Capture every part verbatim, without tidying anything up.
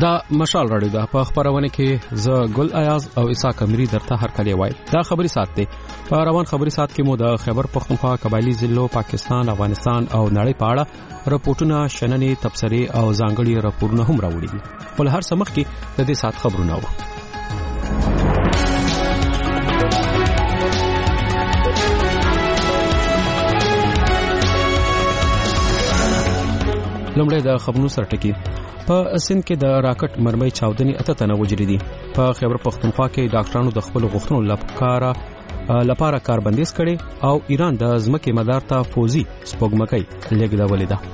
دا مشال راډیو ده په خبرونه کې ز ګل ایاز او اسحاق امری درته هر کلی وای دا خبري سات دی په روان خبري سات کې مو د خیبر پختونخوا قبایلی ضلعو پاکستان افغانستان او نړۍ په اړه راپورټونه شننې تبصرې او ځانګړي راپورونه هم راوړي دي په هر سمخ کې د دې سات خبرونه و لومړی د خبرونو سرټکی په سند کې د راکټ مرمۍ چاودنې اته تنه وجري دي په خیبر پختونخوا کې ډاکټرانو د خپل غوښتنو لپاره لپاره کاربندیز کړي او ایران د ځمکې مدار ته فوزي سپوږمکۍ لګیدولې ده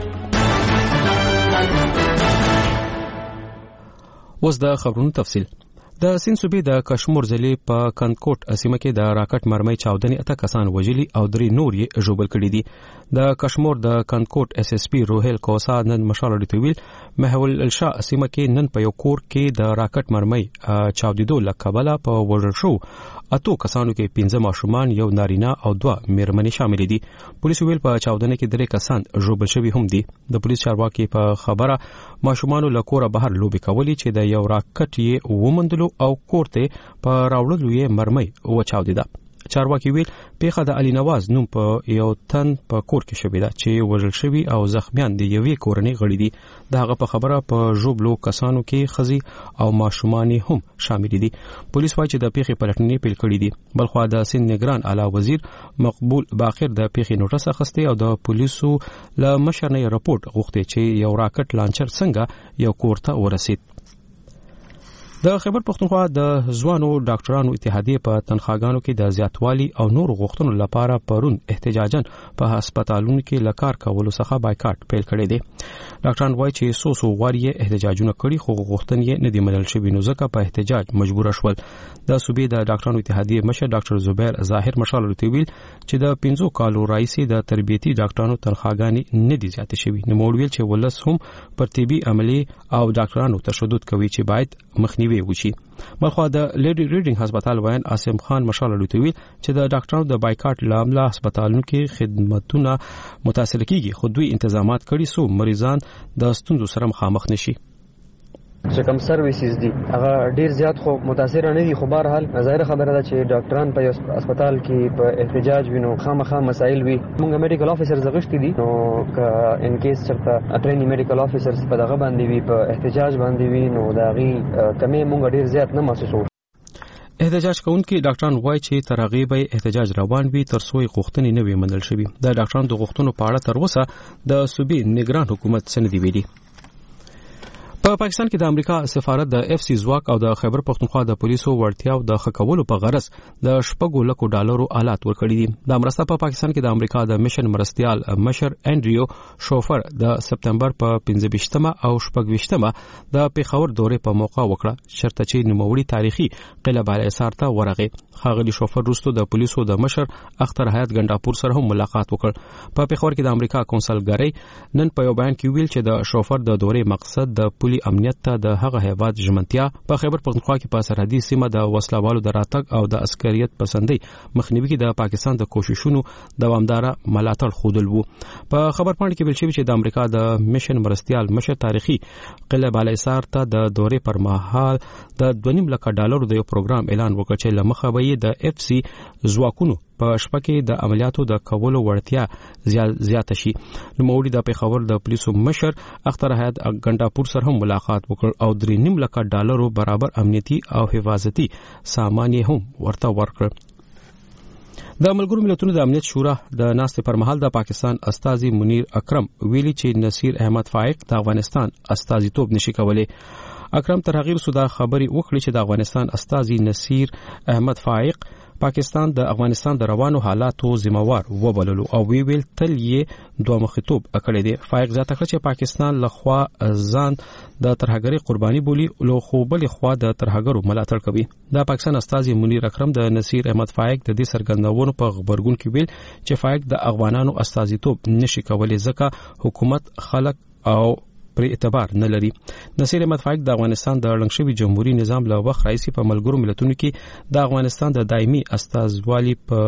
اوس د خبرونو تفصیل د سند صوبې د کشمیر ضلع په کندکوټ سیمه کې د راکټ مرمۍ چاودنې اته کسان وجلي او درې نور یې ژوبل کړي دي د کشمیر د کندکوټ اس اس پی روهل کوسا نن مشال ډیټویل محول الشا سیمه کې نن په یو کور کې د راکټ مرمۍ چاودیدو لکبله په وژل شو اتو کسانو کې پنځه ماشومان یو نارینه او دوه میرمنې شامل دي پولیس ویل په چاودنه کې درې کسان ژوبل شوي هم دي د پولیس چارواکي په خبره ماشومان له کوره بهر لوبي کولې چې د یو راکټ یې ومندلو او کوړته په راوړلو یې مرمۍ و چاودیده چارواکي ویل پیخه د علي نواز نوم په یو تن په کور کې شوې ده چې وژل شوی او زخمیان د یوې کورنۍ غړي دي دغه په خبره په ژوبلو کسانو کې خزي او ماشومان هم شامل دي پولیس وايي چې د پیخي پلټنې پیل کړې دي بلخو د سند نگران اعلی وزیر مقبول باخر د پیخي نوټس اخیسته او د پولیسو له مشر نه رپورت غوښتي چې یو راکټ لانچر څنګه یو کور ته ورسید د خیبر پختونخوا د ځوانو ډاکټرانو اتحادیه په تنخواګانو کې د زیاتوالي او نور غوښتنو لپاره پرون احتجاجاً په هسپتالونو کې لکار کولو څخه بایکاټ پیل کړی دی ډاکټران وایي چې سو سو واري احتجاجونه کړي خو غوښتنې نه دي منل شوی نو ځکه په احتجاج مجبور شول د صوبې د ډاکټرانو اتحادیه مشر ډاکټر زبیر ظاهر مشال ویل چې د پنځو کالو راځي د تربیتي ډاکټرانو تنخواګانې نه دي زیاتې شوی نو موړ چې ولس هم پر طبي عملي او ډاکټرانو تشدد کوي چې باید مخنیوي وشي مخه د لیډي ریډینګ هسپتال وین اسیم خان مشال لوتوي چې د ډاکټرانو د بایکاټ لامل هسپتالونو کې خدماتونه متاثر کیږي خو دوی تنظیمات کړي سو مریضان د ستوندو سره مخامخ نشي چې کوم سرویسز دي هغه ډیر زیات خو متاثر نه دي خو بهر حال ظاهر خبره ده چې ډاکټران په هسپتال کې په احتجاج وینو خامخا مسایل وي موږ میډیکل افیسرز غشتي دي نو که ان کیس چرته اټرنی میډیکل افیسرز په دغه باندې وي په احتجاج باندې وي نو دا غي کمې موږ ډیر زیات نه محسوسو احتجاج کوونکي ډاکټران وایي چې ترغیبي احتجاج روان وي تر څو غوښتنې نه وي منل شوی د ډاکټرانو د غوښتنو په اړه تر اوسه د صوبې نگران حکومت سندې ویلي په پاکستان کې د امریکا سفارت د اف سی ځواک او د خیبر پختونخوا د پولیسو وړتیاو د خکولو په غرض د شپږو لکو ډالرو آلات ورکړي دي د مرسته په پاکستان کې د امریکا د میشن مرستيال مشر انډریو شوفر د سپتمبر په پنځه ویشتمه او شپږ ویشتمه د پیښور دورې په موقع وکړه شرط چې نوموړي تاریخي قلعه بالاسار ته ورغی خاغلی شوفر روستو د پولیسو د مشر اختر حیات ګنداپور سره هم ملاقات وکړ په پیښور کې د امریکا کونسلګری نن په یو بیان کې ویل چې د شوفر د دورې مقصد د پولی امنیت ته د هغه هیواد ژمنتیا په خیبر پختونخوا کې په سرحدي سیمه د وسلوالو د راتګ او د عسکریت پسندۍ مخنیوي کې د پاکستان د کوششونو دوامدار ملاتړ خودل وو په خبر پاڼه کې ویل شوی چې د امریکا د میشن مرستيال مشر تاریخي قلعه بالاسار ته د دورې پر مهال د دوه نیم لک ډالرو د یو پروګرام اعلان وکړ چې لمخه به د اف سی ځواکونو په شپه کې د عملیاتو د کولو وړتیا زیات شي نو موړي د پیښور د پولیسو مشر اختر حیات ګنداپور سره هم ملاقات وکړ او درې نیم لک ډالرو برابر امنیتي او حفاظتي سامان هم ورته ورکړ د ملګرو ملتونو د امنیت شورا د ناستې پر مهال د پاکستان استاذي منیر اکرم ویلي چې نصیر احمد فائق د افغانستان استازیتوب نشي کولای اکرم تر هغه سودا خبري وکړي چې د افغانستان استاذي نصیر احمد فائق پاکستان د افغانستان د روانو حالاتو ذمہوار وبللو او وی ویل تل یې دوه مخطوب اکړې دي فائق ذات کړ چې پاکستان لخوا ځان د ترهګری قرباني بولی لو خو بل خوا د ترهګرو ملاتړ کوي د پاکستان استاذ منیر اکرم د نصیر احمد فائق د دې سرګندونو په خبرګون کې ویل چې فائق د افغانانو استازیتوب نشي کولای ځکه حکومت خلک او پر اعتبار نه لري نصیر احمد فائق د افغانستان د لنګشوي جمهوریت نظام له وخت راځي په ملګرو ملتونو کې د افغانستان د دایمي استازوالي په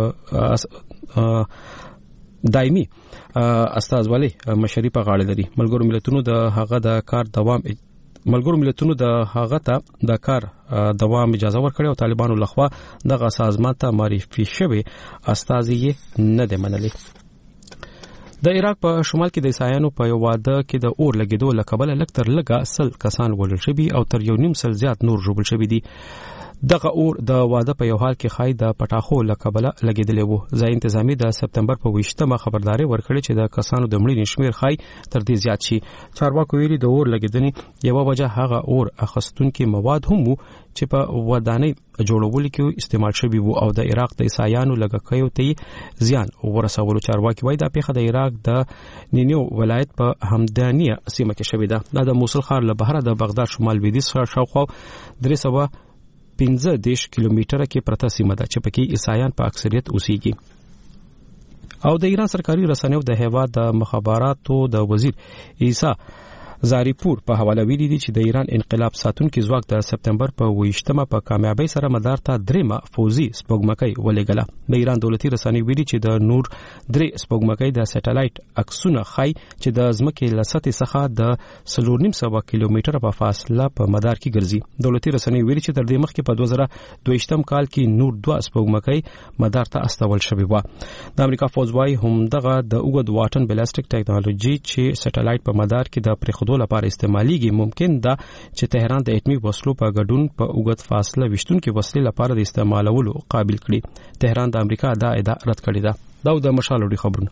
دایمي استازوالي مشري په غاړه لري ملګرو ملتونو د هغه د کار دوام ملګرو ملتونو د هغه ته د کار دوام اجازه ورکړې او طالبانو لخوا دغه سازمان ته معرفي شوی استازي نه دی منلي. د عراق په شمال کې د عیسایانو په یو واده کې د اور لګیدو له کبله لږ تر لږه سل کسان وژل شوي او تر یو نیم سل زیات نور ژوبل شوي دي. دغه اور د واده په یو حال کې خای د پټاخو له کبله لګیدلی وو. ځای انتظامی د سپتمبر په ویشتمه خبرداري ورکړې چې د کسانو د مړینې شمیر خای تر دې زیات شي. چارواکو ویلي د اور لګیدنې یو وجه هغه اور اخستونکي مواد هم وو چې په ودانۍ جوړولو کې استعمال شوي وو او د عراق د عیسایانو لګکیو ته زیان ورسولو. چارواکي وایي دا پیښه د عراق د نینیو ولایت په همدانیه سیمه کې شوې ده. دا د موصل ښار له بهره د بغداد شمال لویدیځ شاوخوا درې سوه پنځه دېرش کیلومتره کې پرته سیمه ده چې پکې عیسایان په اکثریت اوسېږي. او د ایران سرکاري رسنیو د هیواد د مخابراتو د وزیر عیسی زاریپور په حواله ویلي دي چې د ایران انقلاب ساتونکي ځواک د سپتمبر په ویشتمه په کامیابی سره مدار ته دریمه فوزي سپوږمکۍ ولېږله. د ایران دولتي رسنۍ ویلي چې د نور درې سپوږمکۍ د سټلایټ عکسونه ښایي چې د ځمکې له سطحې څخه د څلور نیم سوه کیلومتره په فاصله په مدار کې ګرځي. دولتي رسنۍ ویلي چې تر دې مخکې په دوه زره دویشتم کال کې نور دوه سپوږمکۍ مدار ته استول شوې وه. د امریکا فوز وايي همدغه د اوږد واټن بلاستیک ټیکنالوژي چې سټلایټ په مدار کې د پرېښودو لپاره استعماليږي ممکن ده چې تهران د اټومي وسلو په ګډون په اوږد فاصله وشتونکو وسلې لپاره د استعمالولو قابل کړي. تهران د امریکا دا ادعا رد کړې ده. دا د مشال وړي خبرونه.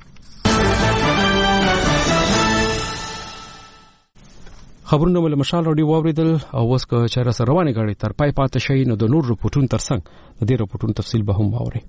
خبرونه ول مشال وړي واوریدل او اوس که چیرې سره روانه غړي تر پای پاتې شي نو د نور رپورټونو ترڅنګ د دې رپورټونو تفصیل به هم واوري.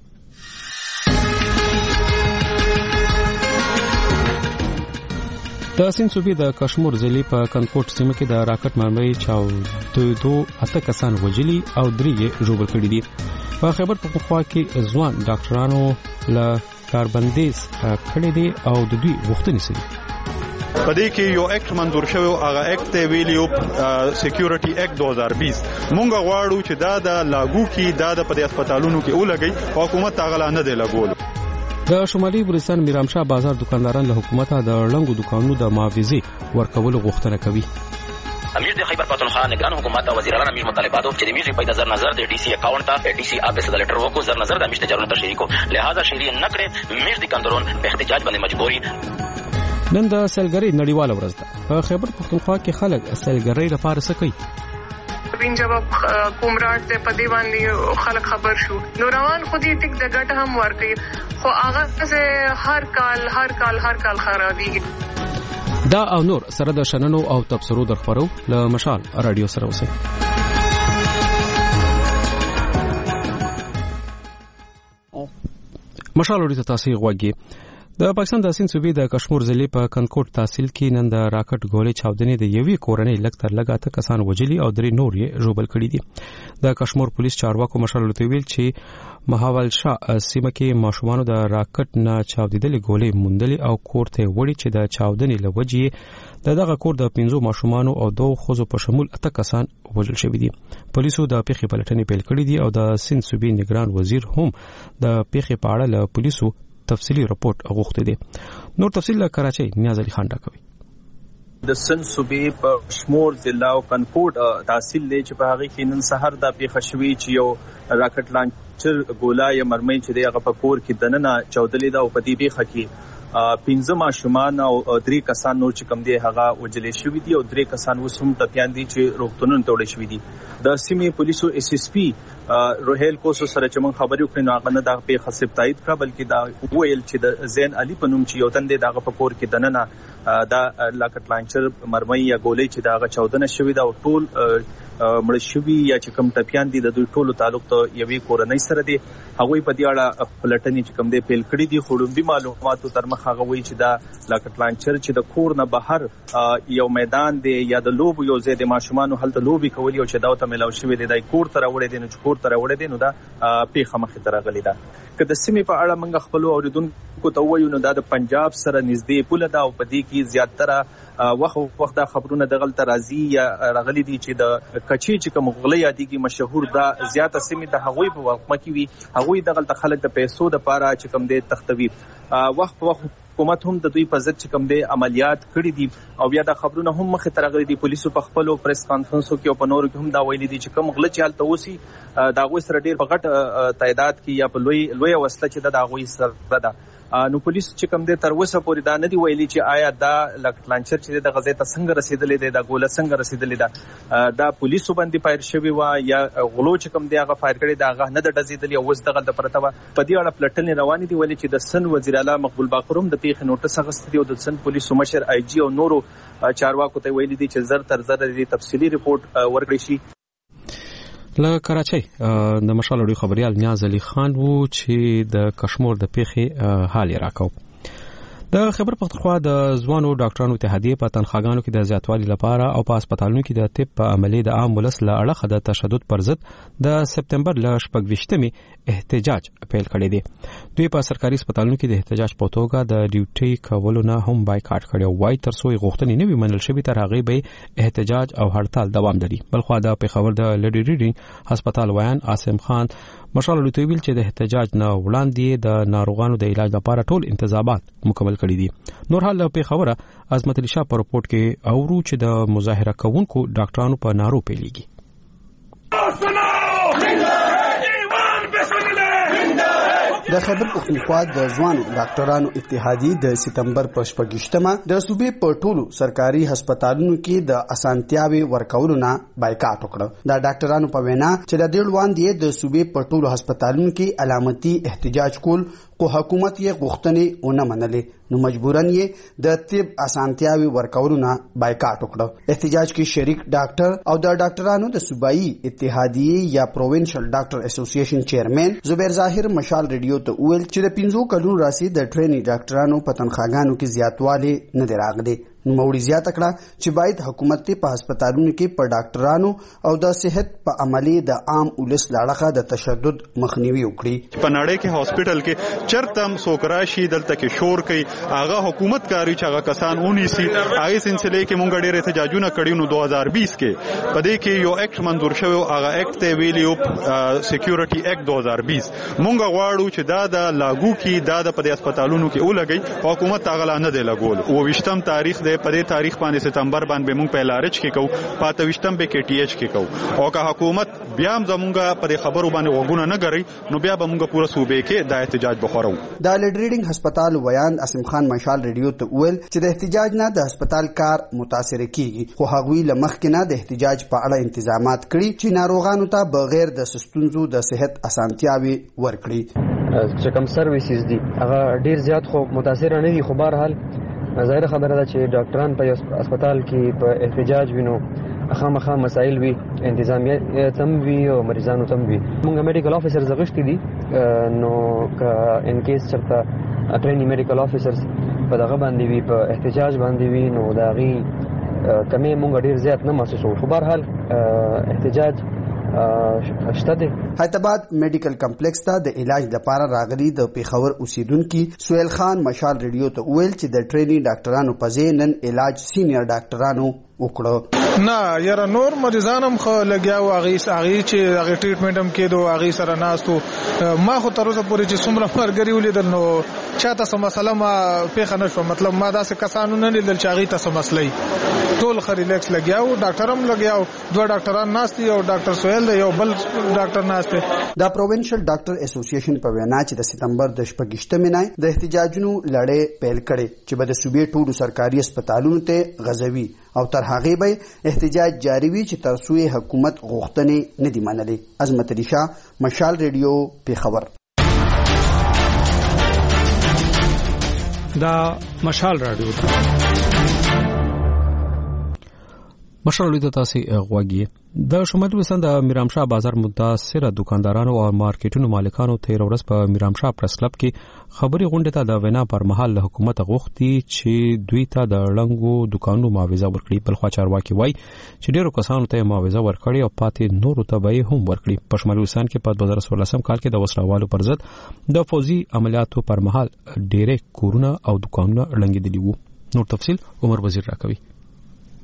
د سین صوبې د کشمیر ضلع په کنکوټ سیمه کې د راکټ مرمۍ چاودېدو اته کسان وژلي او درې ژوبل کړي دي. په خیبر پختونخوا کې ځوان ډاکټرانو له کاربندیز کړي دي او د دوی غوښتنې سړي. پدې کې یو اکټ منظور شوی او هغه اکټ ته ویلیو سکیورټي اکټ دو هزار بیس. مونږ غواړو چې دا د لاګو کې دا د پدې هسپتالونو کې ولګي او حکومت هغه لاندې دی لګول. د شمالي بلوچستان میرامشاه بازار دکانداران له حکومت د لنګو دکانونو د معاوضې ورکولو غوښتنه کوي. امیر د خیبر پختونخوا نگران حکومت او وزیران امیر مطالباتو چې د میږي پیدا زر نظر د ډي سي اکاونټ ته ډي سي آفیس د لیټر وکړو زر نظر د امیر تجارت تشریکو لہذا شهري نکړه میر د کندرون په احتجاج باندې مجبوري. نن د سیلګری نړیواله ورځ ده. په خیبر پختونخوا کې خلک سیلګری لپاره څه کوي؟ بین جب کومراټ ته پدې باندې خلک خبر شو نو روان خودي ټیک د ګټ هم ورکړي خو هغه څه هر کال هر کال هر کال خرابېږي. دا او نور سره د شننو او تبصرو درخبرو له مشال رادیو سره اوسئ. مشال ورته تاسو غوږی. د پاکستان د سین صوبې د کشمیر ضلع په کنکوټ تحصیل کې نن د راکټ ګولې چاودنې د یوې کورنۍ لږ تر لږه اته کسان وژلي او درې نور یې ژوبل کړي دي. د کشمیر پولیس چارواکو مشال ورته ویل چې مهاول شاه سیمه کې ماشومان د راکټ نه چاودېدلې ګولې موندلې او کور ته وړي چې د چاودنې لوجې د دغه کور د پنځو ماشومان او دوه ښځو په شمول اته کسان وژل شوي دي. پولیسو د پیښې پلټنې پیل کړې دي او د سین صوبې نگران وزیر هم د پیښې په اړه له پولیسو تفصیلی رپورت غوښته دي. نور تفصیل له کراچۍ نیاز علي خان راکوي. د سن صوبې په شمول ضلع او کنکوټ تحصیل لې چې په هغه کې نن سحر د پیښه شوې چې یو راکټ لانچر ګولا یا مرمۍ چې دغه په کور کې دننه چاودلې ده او په دې پیښه کې پنځه ماشومان او درې کسان نور چې کم دي هغه وجلې شوې دي او درې کسان وسوم ټپيان دي چې روغتونونو ته وړل شوې دي. د سیمې پولیسو اس اس پی روهیل کوسو سره چې مون خبرې وکړې نو هغه نه د پیښه ثبت تایید کړ بلکې دا ویل چې د زین علي په نوم چې یو تن دی دغه په کور کې دننه دا راکټ لانچر مرمۍ یا ګولۍ چې دغه چاودنه شوې ده او ټول مړ شوي یا چې کم ټپيان دي د دوی ټولو تعلق ته یوې کورنۍ سره دي. هغوی په دې اړه پلټنې چې کم دي پیل کړې دي. خړومبي معلوماتو تر مخ هغه وایي چې دا راکټ لانچر چې د کور نه بهر یو میدان دی یا د لوبو یو ځای د ماشومانو هلته لوبي کوي او چې دا ته ملاو شوی دی د کور تر وړې دي نو کور تر وړې دي نو دا پیښه مخې ته راغلې ده. که د سیمې په اړه موږ خپل اوریدونکو ته وایو نو دا د پنجاب سره نږدې پوله ده او په دې کې زیاتره وخت وخت دا خبرونه دغل ترازی یا راغلي دي چې د کچي چې کوم غلې یادېږي مشهور دا زیاته سیمې ته هغوی په وقمه کې وي هغوی دغل ته خلک د پیسو د پاره چې کوم دې تختوي وخت وخت حکومت هم د دوی په ضد چې کوم دی عملیات کړي دي او بیا دا خبرونه هم مخې ته راغلي دي. پولیسو په خپلو پریس کانفرنسو کې او په نورو کې هم دا ویلي دي چې کوم غله چې هلته اوسي د هغوی سره ډېر په غټ تعداد کې یا په لوی لویه وسله چې ده د هغوی سره ده. نو پولیس چې کوم دی تر اوسه پورې دا نه دی ویلي چې آیا دا لکټ لانچر چې دی د غزې ته څنګه رسېدلی دی، دا ګوله څنګه رسېدلې ده، دا پولیسو باندې فایر شوې وه یا غلو چې کوم دی هغه فایر کړی د هغه نه ده ډزېدلې او اوس دغلته پرته وه. په دې اړه پلټنې روانې دي ولې چې د سن وزیر اعلی مقبول باقر هم د پیښې نوټس اخیستی دی او د سن پولیسو مشر آی جي او نورو چارواکو ته ویلي دي چې زر تر زر دې تفصیلي ریپورټ ورکړی شي. له کراچۍ د مشال اډیو خبريال نیاز علي خان وو چې د کشمیر د پیښې حال یې راکاو. د خبر پختونخوا د ځوانو ډاکټرانو اتحادیه په تنخواګانو کې د زیاتوالي لپاره او په هسپتالونو کې د طب په عملي د عام ولس له اړخه د تشدد پر ضد د سپتمبر ل شپږ ویشتمې احتجاج پیل کړی دی. دوی په سرکاري هسپتالونو کې د احتجاج په توګه د ډیوټي کولو نه هم بایکاټ کړی او وايي تر څو غوښتنې نه وي منل شوې تر هغه به احتجاج او هړتال دوام لري. بلخوا د پیښور د لیډي ریډینګ هسپتال ویان عاصم خان مشال اډیو ته ویل چې د احتجاج نه وړاندې د ناروغانو د علاج لپاره ټول انتظامات مکمل کړي دي. نور حال په خبره عظمت علي شاه په رپورت کې اورو چې د مظاهره کوونکو ډاکټرانو په نارو پیلېږي. د خبر پختونخوا د ځوانو ډاکټرانو اتحادیه د سپتمبر په شپږ ویشتمه د صوبې په ټولو سرکاري هسپتالونو کې د اسانتیاوي ورکولو نه بایکاټ وکړ. د ډاکټرانو په وینا چې د دې وړاندې د صوبې په ټولو هسپتالونو کې علامتي احتجاج کول خو حکومت یې غوښتنې ونه منلې نو مجبورن یې د طب اسانتیاوي ورکولو نه بایکاټ وکړ. احتجاج کې شریک ډاکټر او د ډاکټرانو د صوبایي اتحادیه یا پروینشل ډاکټر اسوسییشن چیرمن زبیر ظاهر مشال ریډیو ته ویل چې د پنځو کلونو راسي د ټریننګ ډاکټرانو په تنخواګانو کې زیاتوالی نه دی راغلی. نوموړي زیاته کړه چې باید حکومت ته په هسپتالونو کې په ډاکټرانو او د صحت په عملي د عام ولس لاړه د تشدد مخنیوي وکړي. په نړۍ کې هسپتال کې چرتم سوکراشي دلته کې شور کوي هغه حکومت کاری چې هغه کسان ونیسي. هغه سلسله کې مونږ ډېر احتجاجونه کړیو نو دوه هزار بیس کې په دې کې یو اکټ منظور شوی هغه اکټ ته ویلیو سکیورټي اکټ دوه هزار بیس. مونږ غواړو چې دا د لاګو کې دا د په هسپتالونو کې ولګي حکومت هغه نه دی لګول. او وشتم تاریخ د په دې تاریخ باندې ستمبر باندې موږ په لارچ کې کوو پاته وشتم به کې ټي ایچ کې کوو او که حکومت بیا هم زمونږه په خبرو باندې وګونه نه غري نو بیا به موږ پوره صوبې کې د احتجاج بخورو. د لیډ ریډینګ هسپتال ویان عاصم خان مشال ریډیو ته ویل چې د احتجاج نه د هسپتال کار متاثر کیږي خو هغوی لمخ کې نه د احتجاج په اړه انتظامات کړي چې ناروغانو ته بغیر د سستونزو د صحت اسانتیاوي ورکړي. چې کوم سرویسز دي هغه ډیر زیات خو متاثر نه دي خو بهر حال ظاهر خبره ده چې ډاکټران په هسپتال کې په احتجاج وینو خامخا مسائل وي انتظامیه تم وي او مریضانو تم وي. موږ میډیکل افیسرز غشتي دي نو که ان کیس چرته ټریننګ میډیکل افیسرز په دغه باندې وي په احتجاج باندې وي نو دا غي کمې موږ ډیر زیات نه محسوسو. خو بهر حال احتجاج شته دي. حیدرآباد میډیکل کمپلیکس ته د علاج لپاره راغلي د پیښور اوسیدونکو سہیل خان مشال ریډیو ته ویل چې د ټریننګ ډاکټرانو په ځای نن علاج سینیئر ډاکټرانو وکړو. نه یاره نور مریضان هم خو لګیاو هغه هغه چې هغه ټریټمنټ هم کېدو هغه سره ناستو. ما خو تر اوسه پورې چې څومره مرګري ولیدل نو چاته سم مسله ما پیښه نشو مطلب ما داسې کسانو نه لیدل چې هغه ته سم مسلې ټول خ ریلیکس لګیاو. ډاکټر هم لګیاو دوه ډاکټران ناستي او ډاکټر سہیل دی یو بل ډاکټر ناشته. د پروینشل ډاکټر اسوسییشن په وینا چې د سپتمبر د شپږ ویشتمې نه د احتجاجونو لړۍ پیل کړي چې به د صوبې ټولو سرکاري هسپتالونو ته غزوي او تر هغه به احتجاج جاری وي چې تر څو حکومت غوښتنې نه دي منلې. عظمت علي شاه مشال ریډیو پیښور. دا مشال رادیو مشال رادیو تاسو غوږی د شمالي وسند د میرامشاه بازار متاثره دکاندارانو او مارکیټونو مالکانو تیر ورځ په میرامشاه پریس کلب کې خبري غونډه ته د وینا پر مهال له حکومت غوښتي چې دوی ته د لنګو دکانونو معاوضه ورکړي. بل خو چارواکي وای چې ډیرو کسانو ته معاوضه ورکړي او پاتې نورو ته به هم ورکړي. په شمالي وسند کې په دوه هزار څوارلسم کال کې د وسلوالو پر ضد د فوزي عملیاتو پر مهال ډیره کورونه او دکانونه لنګېدلي وو. نور تفصيل عمر وزیر راکوي.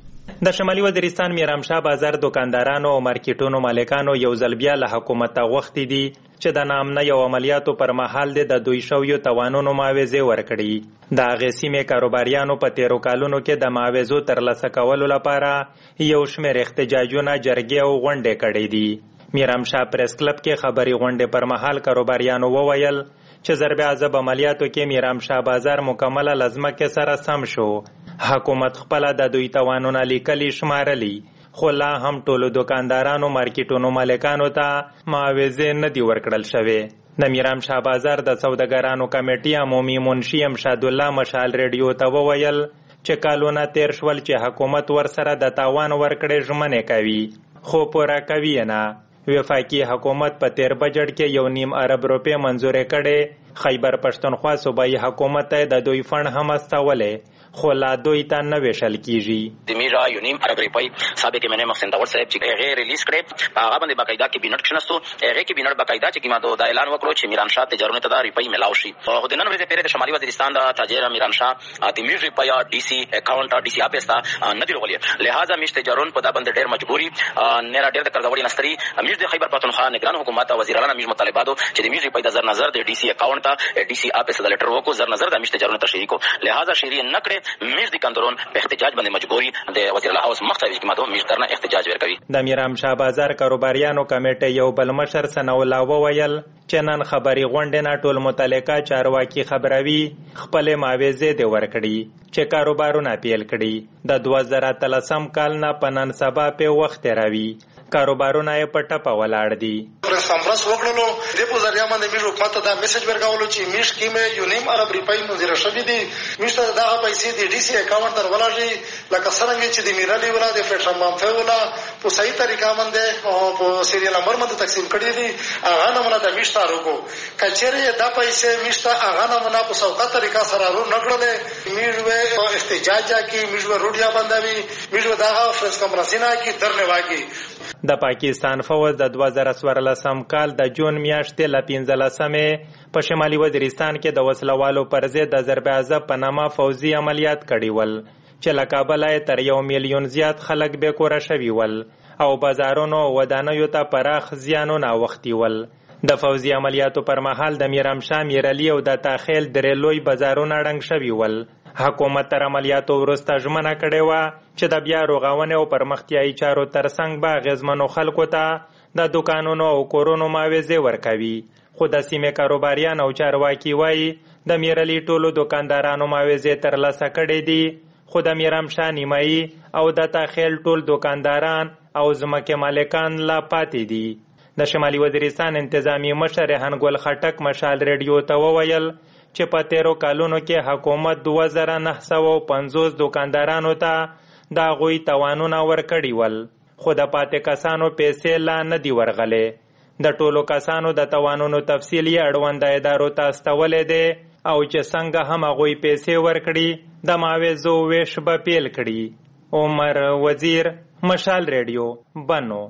د شمالي وزیرستان میرامشاه بازار دکاندارانو او مارکیټونو مالکانو یو ځل بیا له حکومت غوښتي دي چې د ناامنۍ او عملیاتو پر مهال د دوی شویو توانونو معاوضې ورکړي. د هغې سیمې کاروباریانو په تیرو کالونو کې د معاوضو ترلاسه کولو لپاره یو شمېر احتجاجونه، جرګې او غونډې کړې دي. میرامشاه پریس کلب کې خبري غونډې پر مهال کاروباریانو وویل چې ضرب عذاب عملیاتو کې میرامشاه بازار مکمله له ځمکې سره سم شو. حکومت خپله د دوی توانونه لیکلي شمارلي، خو لا هم ټولو دکاندارانو مارکیټونو مالکانو ته معاوضې نه دي ورکړل شوې. د میرامشاه بازار د سوداګرانو کمیټې عمومي منشي امشاد الله مشال ریډیو ته وویل چې کالونه تیر شول چې حکومت ورسره د تاوان ورکړې ژمنې کوي خو پوره کوي نه. وفاقي حکومت په تیر بجټ کې یو نیم ارب روپۍ منظورې کړې. خیبر پښتونخوا صوبایي حکومت ته د دوی فنډ هم استولې خو لا دوی ته نه ویشل کیږي. د میرا یو نیم ارب روپۍ سابق امین محسن داور صاحب چې هغه ریلیز کړې، په هغه باندې باقاعده کابینټ کښناستو. هغه کابینټ باقاعده چې کیما دا اعلان وکړو چې میرامشاه تجارت ته د روپۍ ملاو شي. خو د نن ورځې پیره د شمالي وزیرستان د تاجر میرامشاه د میرا روپۍ ډي سي اکاونټ ډي سي اپستا نه دی ورغلی، لہذا میشت تجارت په دا باندې ډېر مجبوري نه را ډېر د کړدوړي نستري. میش د خیبر پښتونخوا نگران حکومت وزیر اعلی میش مطالباتو چې د میش روپۍ د زر نظر د ډي سي اکاونټ ډي سي اپس د لیټر وکړو زر نظر د میش تجارت ته شریکو، لہذا شری نه کړې. میش د کندرون په احتجاج باندې مجبوري د وزیر اعلی هاوس مختلف حکومتونو میش درنه احتجاج ورکوي. د میرامشاه بازار کاروباریانو کمیټې یو بل مشر ثناءالله وویل چې نن خبري غونډې نه ټول متعلقه چارواکي خبروي خپل معاوضې دې ورکړي چې کاروبارونه پیل کړي. د دوه زره اتلسم کال نه په نن سبا په وخت راوي کاروبارونه یې په ټپه ولاړ دي. پرس کانفرنس وکړلو د په ذریعہ باندې میش حکومت ته دا میسج ورکولو چې میش کې مې یو نیم ارب روپۍ منظور شوې دي. میش ته دا پیسې د ډي سي اکاونټ تر ولاړي لکه څنګه چې د میرالي ولا د فلټر مامفه ولا په صحیح طریقه باندې او په سیریل نمبر باندې تقسیم کړي دي. هغه نمونه د میش ته روکو کچېره دا پیسې میش ته هغه نمونه په سوکا طریقه سره رو نکړلې. میش و احتجاج کی میش و روډیا باندې میش و دا فرس کانفرنسینا کی درنه واګي. د پاکستان فوج د دوه زره څوارلسم کال د جون میاشتې له پنځلسمې په شمالي وزیرستان کې د وسلوالو پر ضد د ضرب عذاب په نامه فوزي عملیات کړي ول چې له کابله تر یو میلیون زیات خلک بې کوره شوي ول او بازارونو او ودانیو ته پراخ زیانونه اوښتي ول. د فوزي عملیاتو پر مهال د میرامشاه، میرعلي او د تاخیل درې لوی بازارونه ړنګ شوي ول. حکومت تر عملیاتو وروسته ژمنه کړې وه چې د بیا رغونې او پرمختیایي چارو ترڅنګ به اغېزمنو خلکو ته د دوکانونو او کورونو معاوضې ورکوي. خو د سیمې کاروباریان او چارواکي وایي د میرعلي ټولو دوکاندارانو معاوضې ترلاسه کړې دي، خو د میرامشاه نیمایي او د تاخیل ټول دوکانداران او ځمکې مالکان لا پاتې دي. د شمالي وزیرستان انتظامی مشر ریحان ګل خټک مشال ریډیو ته وویل چې په تیرو کالونو کې حکومت دوه زره نهه سوه پنځوس دوکاندارانو ته د هغوی توانونه ورکړي ول، خو د پاتې کسانو پیسې لا نه دي ورغلې. د ټولو کسانو د توانونو تفصیل یې اړونده ادارو ته استولی دی او چې څنګه هم هغوی پیسې ورکړي د معاوضو ویش به پیل کړي. عمر وزیر، مشال ریډیو، بنو.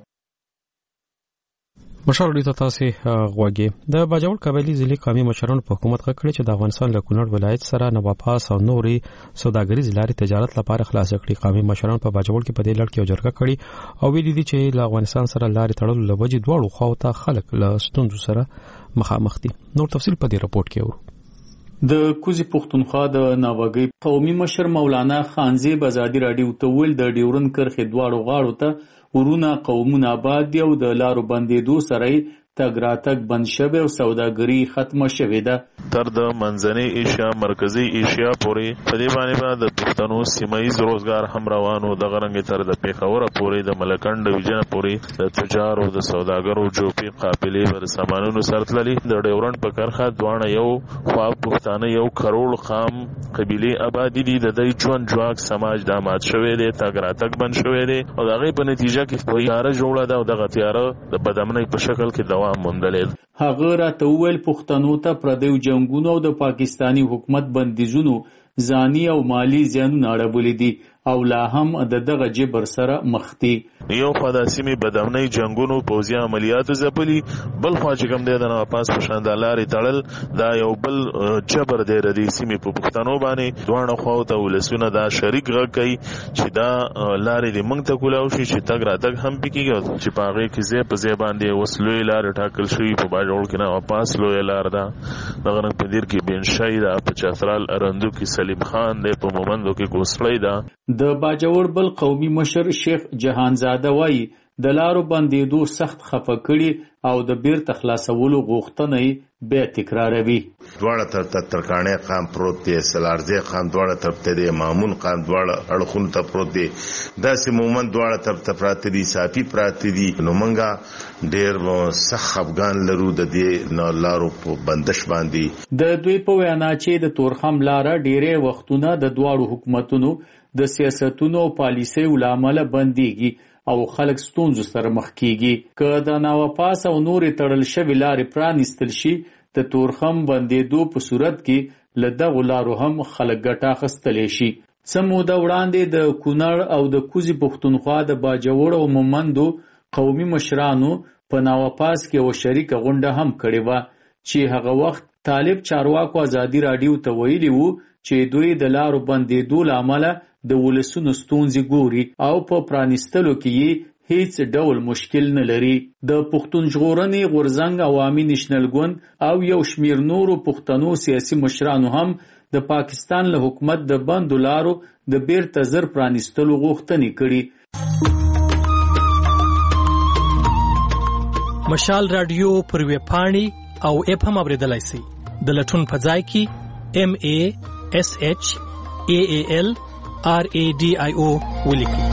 مشال ریډیو ته تاسو غوږی. د باجوړ قبایلی ضلع قومي مشرانو په حکومت غږ کړی چې د افغانستان له کونړ ولایت سره نواپاس او نوري سوداګریز لارې تجارت لپاره خلاص کړي. قومي مشرانو په باجوړ کې په دې لړ کې یو جرګه کړې او ویلي دي چې له افغانستان سره لارې تړلو له وجې دواړو خواو ته خلک له ستونزو سره مخامخ دي. نور تفصیل په دې راپورټ کې اورو. د کوزي پښتونخوا د ناوګي قومي مشر مولانا خانزي بازادي راډیو ته ویل د ډیورن کرخې دواړو غاړو ته ورونه قومونه آباد دي او د لارو بندېدو سره تګ راتګ بند شوی او سوداګري ختمه شوې ده. تر د منځنۍ ایشیا، مرکزی ایشیا پورې په دې باندې به د پښتنو سیمایي روزګار هم روانو. دغه رنګ تر د پیښور پورې د ملکند ډویژن پورې د تجارو د سوداګرو جوپي قافلې به د سامانونو سره تللي. د ډیورنډ په کرښه دواړه یو خوا پښتانه یو کروڑ خام قبیلې آبادي دي. د دوی ژوند جواک سماج د مات شوی دی، تګ راتګ بند شوی دی او د هغې په نتیجه کې تیاره جوړه ده او دغه تیاره د بدامنۍ په شکل کې دوام موندلی. هغه راته وویل پښتنو ته پردیو جنګونو او د پاکستانی حکومت بندیزونو ځاني او مالی زیانونه اړولی دي. او لا هم د دغه جبر سره مخ دي. یو خوا د سیمې بدامنۍ جنگونو پوځي عملیاتو ځپلي، بل خوا چې کوم دی د نواپاس په شان د لارې تړل دا یو بل جبر دی د دې سیمې په پښتنو باندې. دواړه خواو ته ولسونه دا شریک غږ کوي چې دا لارې دې موږ ته کولاو شي چې تګ راتګ هم پکې کېږي چې په هغې کې ځای په ځای باندې اوس لویې لارې ټاکل شوي. په باجوړ کې نواپاس لویه لار ده، دغه رنګ په دیر کې بینشی ده، په چترال ارندو کې سلیم خان دی، په مومندو کې ګوسړی ده. د باجوړ بل قومي مشر شیخ جهانزاده وایي د لارو بندېدو سخت خفه کړي او د بیرته خلاصولو غوښتنه یې بیا تکراروي. دواړه طرف ته ترکاڼی قام پروت دی، سلارزی قام دواړه طرف ته دی، مامون قام دواړه اړخونو ته پروت دی، داسې مومند دواړه طرف ته پراته دي، صافي پراته دي. نو موږ ډېر سخت افغان لرو د دې لارو په بندش باندې. د دوی په وینا چې د تورخم لاره ډېرې وختونه د دواړو حکومتونو د سیاستونو او پالیسیو له امله بندېږي او خلک ستونزو سره مخ کیږي. که د نواپاس او نورې تړل شوې لارې پرانیستل شي د تورخم بندېدو په صورت کې له دغو لارو هم خلک ګټه اخیستلی شي. څه موده وړاندې د کونړ او د کوزي پښتونخوا د باجوړ او مومندو قومي مشرانو په نواپاس کې یوه شریکه غونډه هم کړې وه چې هغه وخت طالب چارواکو ازادي راډیو ته ویلي وو چې دوی د لارو بندېدو له امله د ولسونو ستونزې ګوري او په پرانیستلو کې یې هیڅ ډول مشکل نه لري. د پښتون ژغورنې غورځنګ عوامي نېشنل ګوند او یو شمیر نورو پښتنو سیاسي مشرانو هم د پاکستان له حکومت د بندو لارو د بیرته زر پرانیستلو غوښتنې کړي. مشال رادیو پر ویب پاڼې او اپ هم اوریدلای شئ. د لټون په ځای کې ام ای اس ایچ ای ای ال آر ای ډي آی او ولیکئ.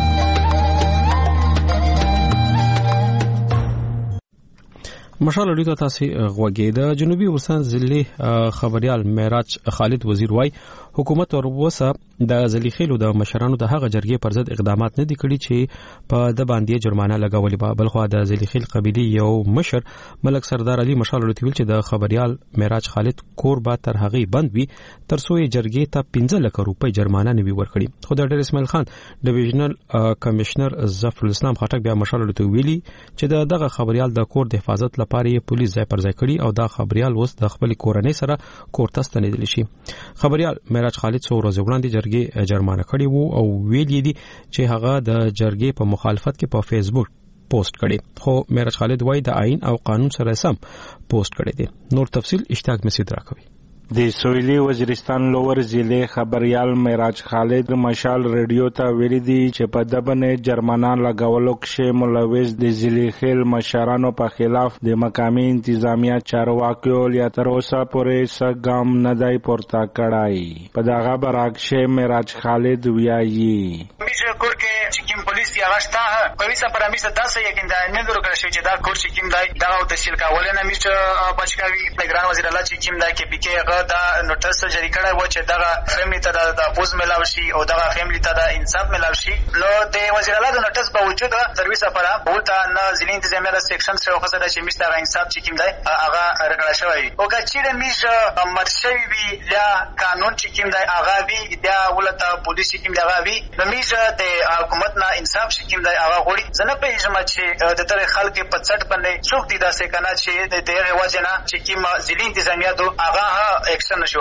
مشال اړیکه تاسو غوږی د جنوبي ورسان ضلع خبريال معراج خالد وزیر وای حکومت ورسره د زلیخیلو د مشرانو د هغه جرګې پر ضد اقدامات نه دي کړي چې په د باندې جرمانه لګولې به. بلخو د زلیخیل قبيله یو مشر ملک سردار علي مشال ورته ویل چې د خبريال معراج خالد کور به تر هغه بند وي تر څو جرګې ته پنځه لک روپۍ جرمانه نه وي ورکړي. خو د ډیر اسماعیل خان ډیویژنل کمشنر ظفر الاسلام خټک بیا مشال ورته ویلي چې دغه خبريال د کور د حفاظت لپاره پولیس ځای پر ځای کړي او دا خبريال اوس د خپل کورنۍ سره کور ته ستنیدل شي. خبريال معراج خالد څو ورځې وړاندې جرګې جرمانه کړي وو او ویل یې دي چې هغه د جرګې په مخالفت کې په فیسبوک پوسټ کړي. خو معراج خالد وایي د آئین او قانون سره سم پوسټ کړي دي. نور تفصیل اشتاق مسید راکوي. د سویلی وزیرستان لوور ضلع خبريال معراج خالد مشال ریډیو ته ویلي دي چې په دبنه جرمانه لګولو کې ملوث د ضلع خیل مشرانو په خلاف د مقامی انتظامیه چارواکو یا تر اوسه پورې څه ګام نه دی پورته کړی. په دغه برعکس معراج خالد ویایي میشه کور کې چې کوم پولیس یا غشتا پولیسه پر امیسه داسه یقین ده نه درو کړی چې دا کور چې کوم دی دا او تحصیل کول نه میشه بچکاوي پلګران وزیر الله چې کوم دی کې پکې دا نوټس جری کړی و چې دغه فیملی ته د پوز ملاو شي او دغه فیملی ته د انصاف ملاو شي. نو د وزیر الله د نوټس په وجود سرویس لپاره بولته نه ځینې انتظامیه د سیکشن سره خاصه د چې مست د انصاف چې کوم دی هغه رګړه شوی او کچې د میش مرشوي وی یا قانون چې کوم دی هغه وی دا ولته پولیس چې کوم دی هغه وی نو میش د حکومت نه انصاف چې کوم دی هغه غوړي زنه په اجماع چې د تر خلک په څټ باندې څوک دي داسې کنه چې د دغه وجنه چې کوم ځینې انتظامیه دو هغه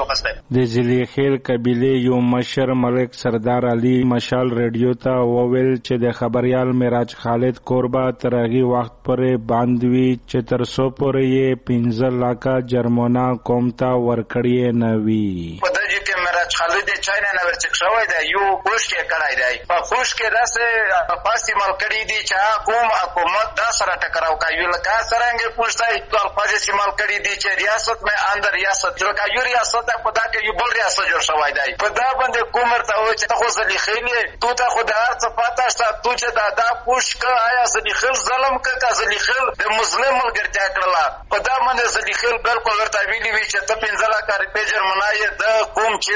د ضلع خیل قبیله یو مشر ملک سردار علي مشال ریډیو ته وویل چې د خبريال معراج خالد کوربه تر هغه وخت پورې باندوي چې تر څو پورې یې پنځه لکه جرمانه کوم ته ورکړی نه وي. معراج خالد چای نه ورچک شوی دی یو خوش کې کړای دی په خوش کې داسې پاسې مال کړی دی چې کوم حکومت دا سره ټکراو کوي لکه څنګه پوښتای ټول پاسې مال کړی دی چې ریاست مې اندر ریاست لکه یو ریاست په دا کې یو بل ریاست جوړ شوی دی په دا باندې کومر ته و چې خو ځلې خېلې تو ته خو د هر څه پاته شته تو چې دا دا پوښ کا آیا ځلې خل ظلم کا کا ځلې خل د مسلمان ملګرتیا کړله په دا باندې ځلې خل بالکل ورته ویلي وی چې ته پنځه لکه روپۍ جرمانه د کوم چیلنج کا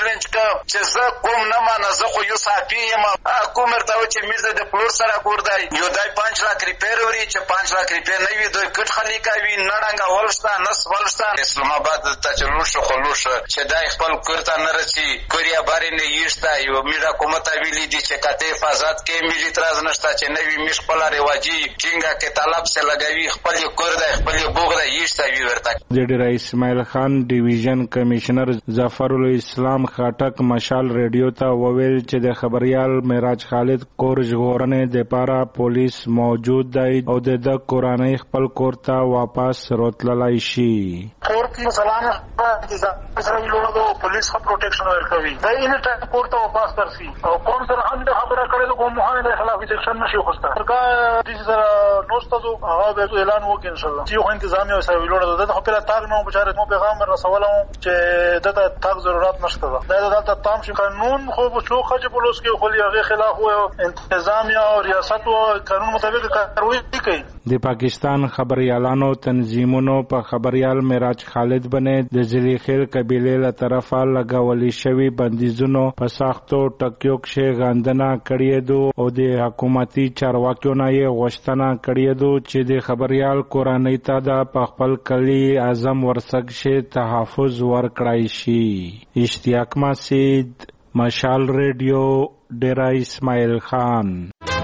چې زه کوم نه مانه زه خو یو صافي یم کوم ورته و چې میرزا د پلور سره کور دی یو دی پنځ لاک ریپیر وري چې پنځ لاک ریپیر نه وي دوی کټ خلی کوي نه ډنګه ولشته نس ولشته اسلام آباد ته چې لوش خو لوش چې دای خپل کور ته نه رسي کوریا بارې نه یشته یو میرا کومه ویلي دي چې کته حفاظت کې ملي اعتراض نشته چې نوی مش خپل رواجی ټینګه کې طلب سره لګوي خپل کور دی خپل بوغ دی یشته وی ورته ډیډر اسماعیل خان ډیویژن کمشنر ظفر الاسلام خاټک مشال ریډیو ته وویل چې د خبريال معراج خالد کور ژغورنې د پاره پولیس موجود دی او د کورانۍ خپل کور ته واپس روتللای شي کور کې سلام سره لوړو پولیس خپل پروټیکشن ورکوي دا یې ټاپ کور ته واپس ترسي او کوم سره هم د خبره کړې کوم مهانه د خلاف سیکشن نشي خوسته سرکار د سره نوستو هغه به اعلان وکړي ان شاء الله چې خو انتظامیه سره ویلوړو د خپل تاګ نو بچاره مو پیغام رسولم چې دته تاګ ضرورت نشته دا دلته تام شي قانون خو څو خځه پولیس کې خو یې خلاف وو انتظامیه او ریاست او قانون مطابق کاروي کوي د پاکستان خبريالانو تنظیمونو په خبريال معراج خالد باندې د زلیخیل قبیله له طرفه لګولې شوی بندیزونو په سختو ټکیو کې غندنه کړې دو او د حکومتي چارواکیو نه یې غوښتنه کړې دو چې د خبريال کورنۍ ته د خپل کلی اعظم ورسګ شي تحفظ ورکړای شي اشتیاق مسید مشال ریډیو ډیرا اسماعیل خان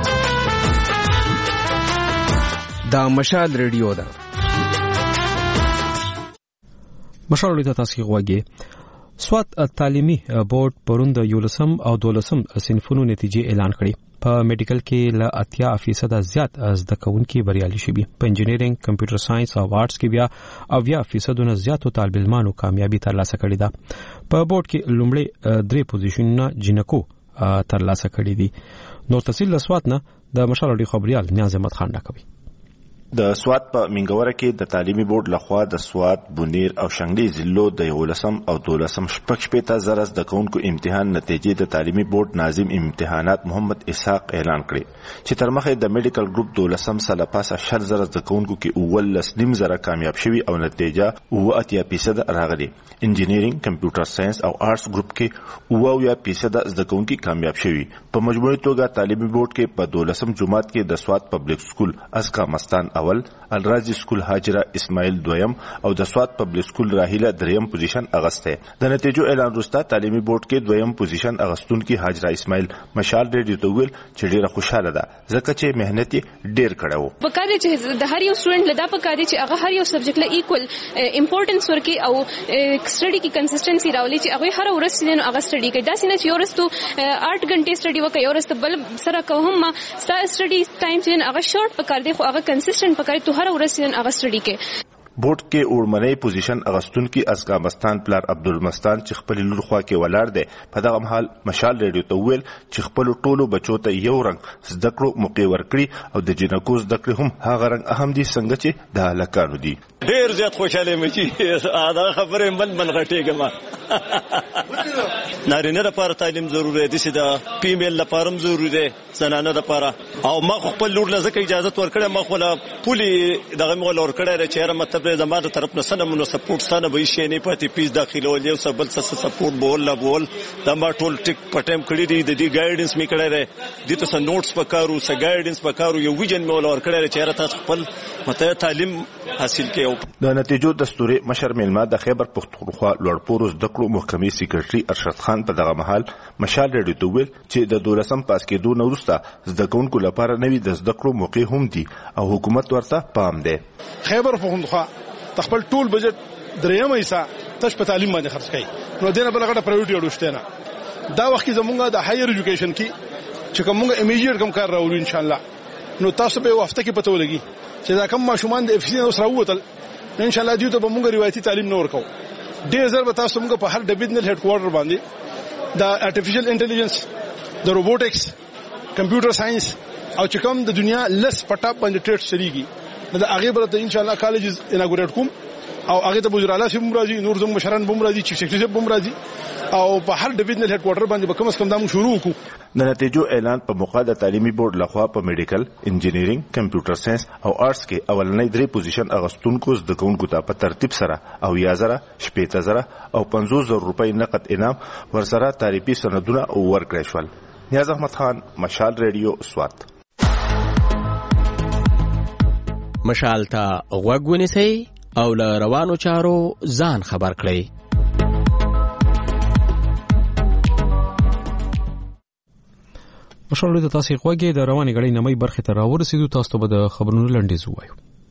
دا مشال ریډیو ده مشال ریډیو تاسو غوږی سوات تعلیمي بورډ پرون د یولسم او دولسم صنفونو نتیجې اعلان کړې په میډیکل کې ل اتیا فیصد زیات زده کوونکي بریالي شوي په انجینرینګ کمپیوټر ساينس او آرټس کې بیا اویا فیصد نه زیاتو طالب علمانو کامیابی ترلاسه کړې ده په بورډ کې لومړی درې پوزیشنونه جنکو ترلاسه کړې دي نور تفصیل له سوات نه د مشال ریډیو خبريال نیاز احمد خان راکوي د سوات په منګوره کې د تعلیمي بورډ لخوا د سوات بونیر او شنګلي ضلعو د یولسم او دولسم شپږ شپېته زره زده کوونکو امتحان نتیجې د تعلیمي بورډ ناظم امتحانات محمد اسحاق اعلان کړي چې تر مخه د میډیکل ګروپ دولسم سله پاسه شل زره زده کوونکو کې اولس نیم زره کامیاب شوي او نتیجه اوه اتیا فیصد راغلي انجینرینګ کمپیوټر ساينس او آرټس ګروپ کې اوه اویا فیصد زده کوونکي کامیاب شوي په مجموعي توګه تعلیمي بورډ کې په دولسم جماعت کې د سوات پبلک سکول اسکا مستان اول الراجی سکول حاجره اسماعیل دویم او د سوات پبلک سکول راهیله دریم پوزیشن اغسته د نتیجو اعلان وروسته تعلیمي بورډ کې دویم پوزیشن اغستون کې حاجره اسماعیل مشال ریډیو ته ویل چې ډیره خوشاله ده ځکه چې مهنت ډیر کړو په کار چې د هر یو سټوډنټ لدا په کار چې هغه هر یو سبجیکټ له ایکوال امپورټنس ورکي او سټډي کې کنسستنسي راولي چې هغه هر ورځ سینو هغه سټډي کوي دا سینه چې ورستو آठ غنټه سټډي وکړي ورسته بل سره کوم ستا سټډي ټایم چې هغه شورت په کار دی خو هغه کنسستنت په کار ته هر ورځ سینن هغه سټډي کې بورډ کې اورمنۍ پوزیشن اغستون کې ازغامستان پلار عبدالمستان چې خپل لور خوا کې ولاړ دی په دغه مهال مشال ریډیو ته ویل چې خپل ټولو بچو ته یو رنګ زده کړو موقع ورکړي او د جنکو زده کړې هم هغه رنګ اهم دي څنګه چې د هلکانو دي ډیر زیات خوشاله مې چې دا خبره من من غټېږم نارینه لپاره تعلیم ضروري دي چې د فیمیل لپاره هم ضروري دي زنانه لپاره او ما خپل لور له ځکه اجازه ورکړم ما خپل پولي دغه مول ورکړی چې مطلب زموږ طرف نه سنمو سپورټ ستانه به شي نه پاتې پیس داخله ول یو سبل څه سپورټ بول لا بول دا ما ټول ټیک پټم کړی دی د دې ګایډنس می کړی دی د تاسو نوټس پکارو س ګایډنس پکارو یو ویژن مول ور کړی چې تاسو خپل مته تعلیم حاصل کړئ د نتیجو دستوري مشر ملما د خیبر پختونخوا لوړپورو زده کړو محکمې سیکریټري ارشد خان په دغه محل مشال ریډیو ته ویل چې د دولسم پاس کېدو نه وروسته زده کوونکو لپاره نوي د زده کړو موقع هم دي او حکومت ورته پام دی خیبر پختونخوا خپل ټول بجټ درېمه حصہ تاسو په تعلیم باندې خرج کړئ نو دینه بل غټه پرایورټي اړوشته نه دا وخت زمونږه د هایر ایجوکیشن کې چې کومه امیجیټ کوم کار راوړو ان شاء الله نو تاسو به وخت کې پته ولګي چې دا کوم ماشومان د اف سي نو سره ووتل ان شاء الله دوی ته به موږ روایتي تعلیم نور کوو ډېر زر به تاسو موږ په هر ډیویژنل هډ کوارټر باندې د ارتفیشل انټيليجنس د روبوټکس کمپیوټر ساينس او چې کوم د دنیا لس پټاپ باندې ټریډ شریږي د هغه برته ان شاء الله کالجز اناګوریټ کوم او هغه ته وزیر اعلی سیم راځي نور زموږ مشران بم راځي چیف سیکریټری بم راځي او په هر ډیویژنل هډ کوارټر باندې به کم از کم دا موږ شروع وکړو. د نتیجو اعلان په موقع د تعلیمي بورډ لخوا په میډیکل، انجینیرینګ، کمپیوټر ساينس او آرټس کې اولنۍ درې پوزیشن اغستونکو زده کوونکو ته په ترتیب سره او یا زره شپېته زره او پنځوس زره روپۍ نقد انعام ورسره تعریفي سندونه ورکړل شول. نیاز احمد خان، مشال ریډیو، سوات. مشال ته غوږ ونیسئ او له روانو چارو ځان خبر کړئ. مشال د تاسو غوږی د رواني غړي نمای برخه ته راورسېدو. تاسو ته به د خبرونو لنډیز وایو.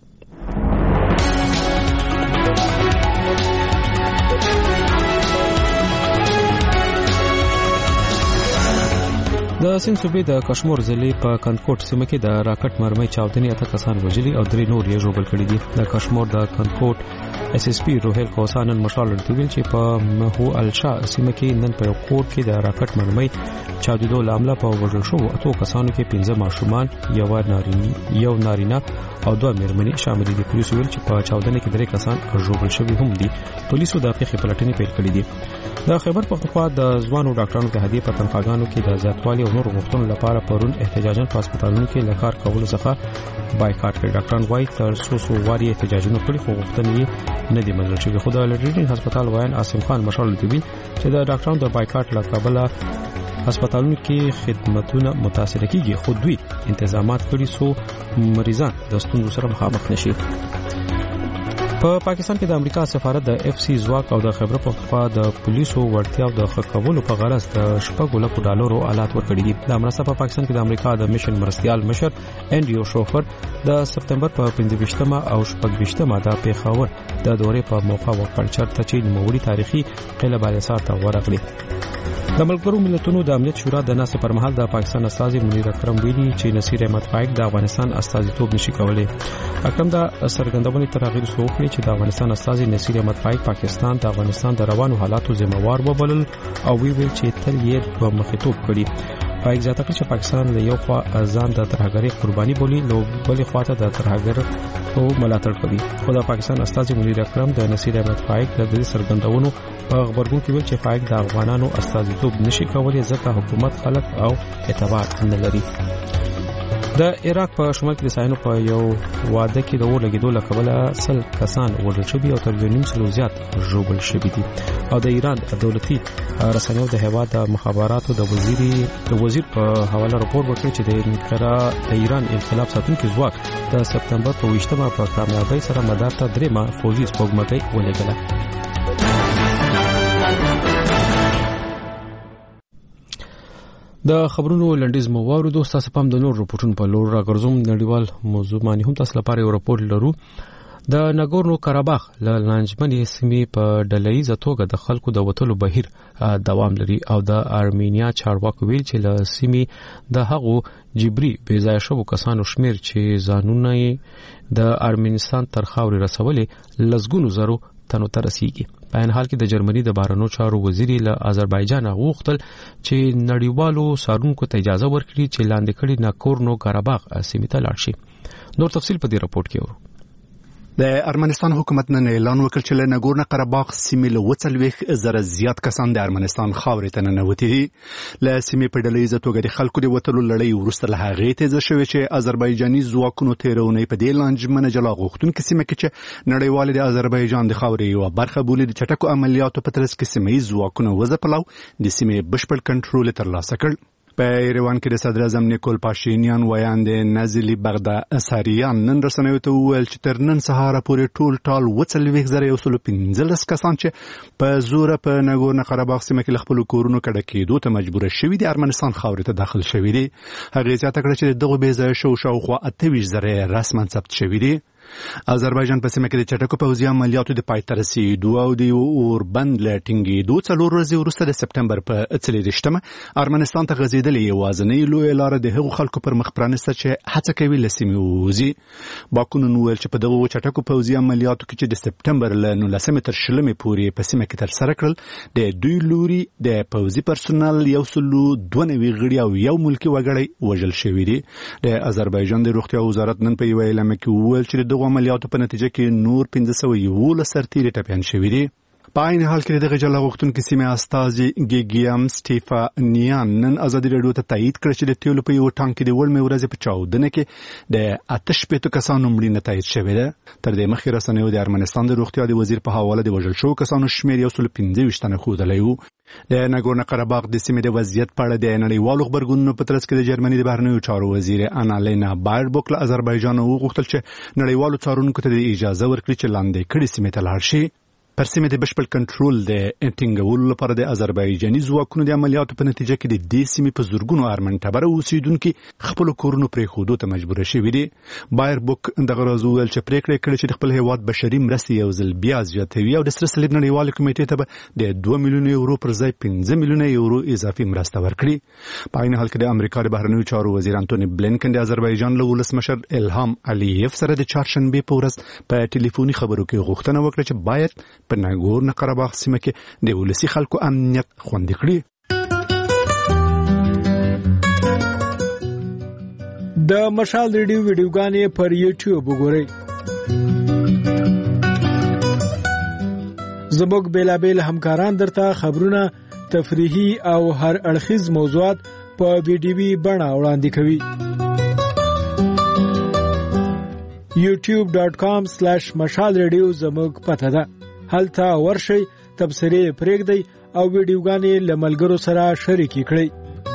د سند صوبې د کشمیر ضلع په کنکوټ سیمه کې د راکټ مرمۍ چاودنې اته کسان وژلي او درې نور یې ژوبل کړي دي. د کشمیر د کنکوټ اس اس پی روهیل کوسان مشال ورته چې په مهو الشا سیمه کې نن په کور کې د راکټ مرمۍ چاودېدو لامل په وژل شو اتو کسانو کې پنځه ماشومان، یو نارینه یو نارینه او دوه مېرمنې شامل دي. پولیس ویل چې په چاودنې کې درې کسان ژوبل شوي هم دي. پولیسو د پیښې پلټنې پیل کړې دي. د خیبر پختونخوا د ځوانو ډاکټرانو د هدیه په تنخواګانو کې د زیاتوالي او نورو غوښتنو لپاره پرون احتجاجاً په هسپتالونو کې له کار کولو څخه بایکاټ کړ. ډاکټران وايي تر څو څو واري احتجاجونه کړي خو غوښتنې نه دي منل شوې. خو د لډرینګ هسپتال وایي عاصم خان مشال لتوی چې د ډاکټرانو د بایکاټ له کبله هسپتالونو کې خدماتونه متاثر کیږي خو دوی انتظامات کړي سو مریضان د ستونزو سره مخامخ نشي. په پاکستان کې د امریکا سفارت د اف سی ځواک او د خیبر پختونخوا د پولیسو وړتیاو د ښه کولو په غرض د شپږ لکو ډالرو آلات ورکړي دي. د مرسته په پاکستان کې د امریکا د میشن مرستيال مشر انډریو شوفر د سپتمبر په پنځه ویشتمه او شپږ ویشتمه د پیښور د دورې په موقع وکړ چرته چې نوموړي تاریخي قلعه بالاحصار ته ورغلي. د ملګرو ملتونو د امنیت شورا د ناسې پر مهال د پاکستان استازي منیر اکرم ویلي چې نصیر احمد فائق د افغانستان استازیتوب نشي کولای. اکرم دا سرګندونې تر هغه وروسته وکړي چې د افغانستان استازي نصیر احمد فائق پاکستان د افغانستان د روانو حالاتو ذمہوار وبلل او وی ویل چې تل یې په مخیتوب کړي. فائق زیاته کړ چې پاکستان له یو خوا ځان د ترهګرۍ قرباني بولي نو بلې خواته د ترهګر او ملاتړ کوي. خو د پاکستان استازي منیر اکرم د نصیر احمد فائق د دې سرګندونو په خبرګون کې ویل چې فائق د افغانانو استازیتوب نشي کولای ځکه حکومت خلک او اعتبار نه لري. د عراق په شمال کې د ساينو په یو واده کې د اور لګیدو له کبله سل کسان وژل شوي او تر یو نیم سلو زیات ژوبل شوي دي. او د ایران دولتي رسنیو د هیواد د مخابراتو د وزیر د وزیر په حواله راپور ورکړ چې د انقلاب د ایران انقلاب ساتونکو ځواک د سپتمبر په ویشتمه په کامیابی سره مدار ته درېمه فوجي سپوږمکۍ ولېږله. د خبرونو لنډیز مو واورېدو. تاسو پام د نور رپورټونو په لور راګرځوم. نړیوال موضوع باندې هم تاسو لپاره یو رپورټ لرو. د ناګورنو کاراباخ له لانجمنې سیمې په ډلهییزه توګه د خلکو د وټلو بهیر دوام لري او د ارمینیا چارواکو ویل چې له سیمې د هغو جبري بې ځایه شوو کسانو شمیر چې ځانونه د ارمنستان تر خاورې رسولې لسګونو زرو تنو ته رسیږي. په ان حال کې د جرمني د بهرنیو چارو وزیر له آذربایجان غوښتل چې نړیوالو سارونکو ته اجازه ورکړي چې لاندې کړي ناګورنو کاراباخ سیمې ته لاړ شي. نور تفصیل په دې رپورت کې ورو. د ارمنستان حکومت نن اعلان وکړ چې له ناګورنو کاراباخ سیمې له وڅلويخ زره زیات کسان د ارمنستان خاورې ته ننوتي دي. له سیمې په ډلهییزه توګه د خلکو د وټلو لړۍ وروسته له هغې تیزه شوې چې آذربایجاني ځواکونو تیرونې په دې لانجمنه جلا غوښتونکو سیمه کې چې نړیوال د آذربایجان د خاورې یو برخه بولي د چټکو عملیاتو په ترڅ کې سیمې ځواکونو وځپلو د سیمې بشپړ کنټرول ترلاسه کړ. په ایروان کې د صدر اعظم نیکول پاشینیان ویاند نازلی بغداساریان نن رسنیو ته وویل چې تر نن سهار پورې ټول ټال وڅلويخ زره یو سل پنځلس کسان چې په زور په ناګورنو کاراباخ سیمه کې خپل کورونو کډه کېدو ته مجبور شوي دي ارمنستان خاورې ته داخل شوي دي. هغه زیاته کړه چې دغه بې ځایه شو شاوخوا اته ویشت زره رسما ثبت شوي دي. آذربایجان په سیمه کې د چټکو پوځي عملیاتو د پای ته رسیدو او د اوربند لټینګېدو څلور ورځې وروسته د سپتمبر په څلېرویشتمه ارمنستان ته غځېدلې یوازینۍ لویه لاره د هغو خلکو پر مخ پرانیسته چې هڅه کوي له سیمې ووځي. باکونو وویل چې په دغو چټکو پوځي عملیاتو کې چې د سپتمبر له نولسمې تر شلمې پورې په سیمه کې ترسره کړل د دوی لوري د پوځي پرسونل یو سلو دوه نوي غړي او یو ملکي وګړی وژل شوي دي. د آذربایجان د روغتیا وزارت نن په یو اعلامیه کې وویل چې د دغه عملیاتو په نتیجه کې نور پنځه سوه یولس سرتیري ټپیان شوي دي. په عین حال کې دغه جلا غوښتونکي سیمې استازي ګیګیم سټیفانیان نن ازادي راډیو ته تایید کړ چې د تیلو په یو ټانک کې د وړمې ورځې په چاودنه کې د اته شپېتو کسانو مړینه تایید شوې ده. تر دې مخکې رسنیو د ارمنستان د روغتیا د وزیر په حواله د وژل شوو کسانو شمېر یو سل پنځه ویشت تنه ښودلی و. د ناګورنو قرهباغ د سیمې د وضعیت په اړه د نړیوالو غبرګونونو په ترڅ کې د جرمني د بهرنیو چارو وزیر انالینا بایربوک له اذربایجان وغوښتل چې نړیوالو څارونکو ته د اجازه ورکړي چې لاندې کړي سیمې ته لاړ شي. پر سیمې د بشپړ کنټرول د ټینګولو لپاره د اذربایجاني ځواکونو د عملیاتو په نتیجه کې د دې سیمې په زرګونو ارمن ټبره اوسیدونکي خپل کورونو پرېښودو ته مجبور شوي دي. بایربوک دغه ورځ وویل چې پریکړه کړې چې د خپل هیواد بشري مرستې یو ځل بیا زیاتوي او د سره صلیب نړیوالې کمیټې ته به د دوه میلیونه یورو پر ځای پنځه میلیونه یورو اضافي مرسته ورکړي. په عین حال کې د امریکا د بهرنیو چارو وزیر انټوني بلینکن د اذربایجان له ولسمشر الهام الیف سره د چهارشنبې په ورځ په ټلیفوني خبرو کې غوښتنه وکړه چې باید په ناګورنو قرهباغ سیمه کې د ولسي خلکو امنیت خوندي کړي. د مشال ریډیو ویډیوګانې پر یوټیوب وګورئ. زموږ بیلابیل همکاران درته خبرونه، تفریحي او هر اړخیز موضوعات په ویډیوي بڼه وړاندې کوي. یوټیوب ډاټ کام سلیش مشال ریډیو زموږ پته ده. هلته ورشئ، تبصرې پرېږدئ او ویډیوګانې له ملګرو سره شریکې کړئ.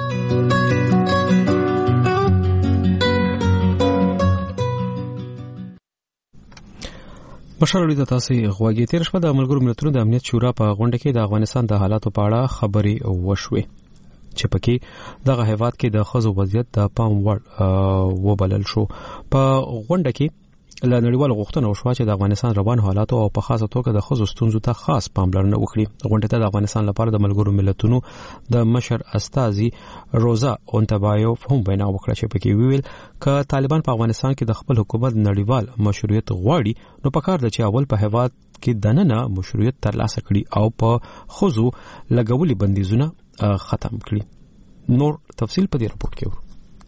مشال ریډیو ته تاسو غوږی. تېره شپه د ملګرو ملتونو د امنیت شورا په غونډه کې د افغانستان د حالاتو په اړه خبرې وشوې چې پکې دغه هیواد کې د ښځو وضعیت د پام وړ وبلل شو. په غونډه کې له نړیوالو غوښتنه وشوه چې د افغانستان روانو حالاتو او په خاصه توګه د ښځو ستونزو ته خاص پاملرنه وکړي. غونډه ته د افغانستان لپاره د ملګرو ملتونو د مشر استازي روزا اونتبایوف هم وینا وکړه چې پکې ویل ک طالبان په افغانستان کې د خپل حکومت نړیوال مشروعیت غواړي نو پکار د چې اول په هیواد کې دننه مشروعیت ترلاسه کړي او په ښځو لګولي بندیزونه ختم کړي. نور تفصیل په دې راپور کې.